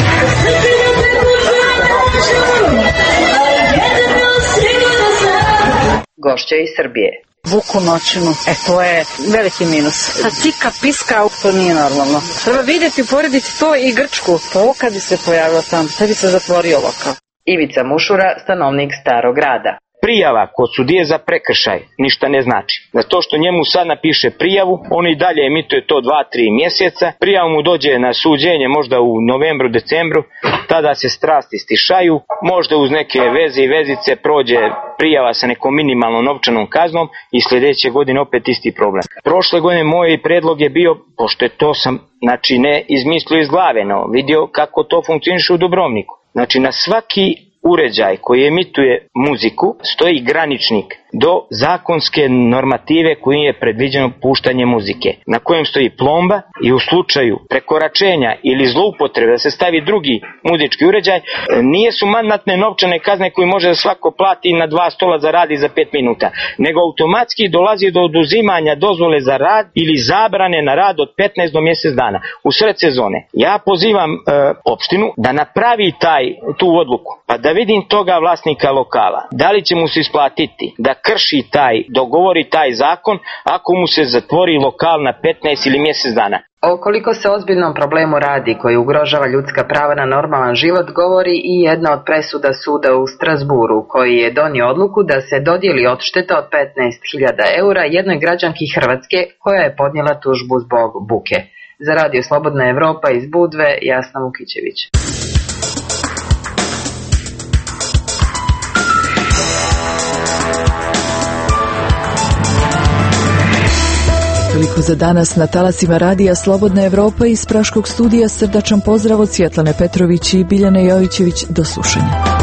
Gošća iz Srbije. Buku noćnu, e to je veliki minus. A cika, piska, to nije normalno. Treba vidjeti, uporediti to i Grčku. To kad bi se pojavilo tam, sad bi se zatvorio lokal. Ivica Mušura, stanovnik Starog grada. Prijava kod sudije za prekršaj ništa ne znači. Za to što njemu sad napiše prijavu, on i dalje emituje to dva tri mjeseca, prijava mu dođe na suđenje možda u novembru, decembru tada se strasti stišaju, možda uz neke veze i vezice prođe prijava sa nekom minimalnom novčanom kaznom i sljedeće godine opet isti problem. Prošle godine moj predlog je bio, pošto je to sam, znači ne izmislio iz glave, no vidio kako to funkcioniše u Dubrovniku. Znači na svaki uređaj koji emituje muziku stoji graničnik do zakonske normative koji je predviđeno puštanje muzike, na kojem stoji plomba i u slučaju prekoračenja ili zloupotrebe da se stavi drugi muzički uređaj, nije su mandatne novčane kazne koji može da svako plati na dva stola za rad i za pet minuta, nego automatski dolazi do oduzimanja dozvole za rad ili zabrane na rad od petnaest do mjesec dana u sred sezone. Ja pozivam e, opštinu da napravi taj, tu odluku, pa da vidim toga vlasnika lokala, da li će mu se isplatiti da krši taj, dogovori taj zakon ako mu se zatvori lokal na petnaest ili mjesec dana. O koliko se ozbiljnom problemu radi koji ugrožava ljudska prava na normalan život govori i jedna od presuda suda u Strasburu koji je donio odluku da se dodijeli odšteta od petnaest hiljada eura jednoj građanki Hrvatske koja je podnijela tužbu zbog buke. Za Radio Slobodna Evropa iz Budve, Jasna Vukićević. Toliko za danas na talasima Radija Slobodna Evropa iz Praškog studija. Srdačan pozdrav od Svjetlane Petrović i Biljane Jovićević. Do slušanja.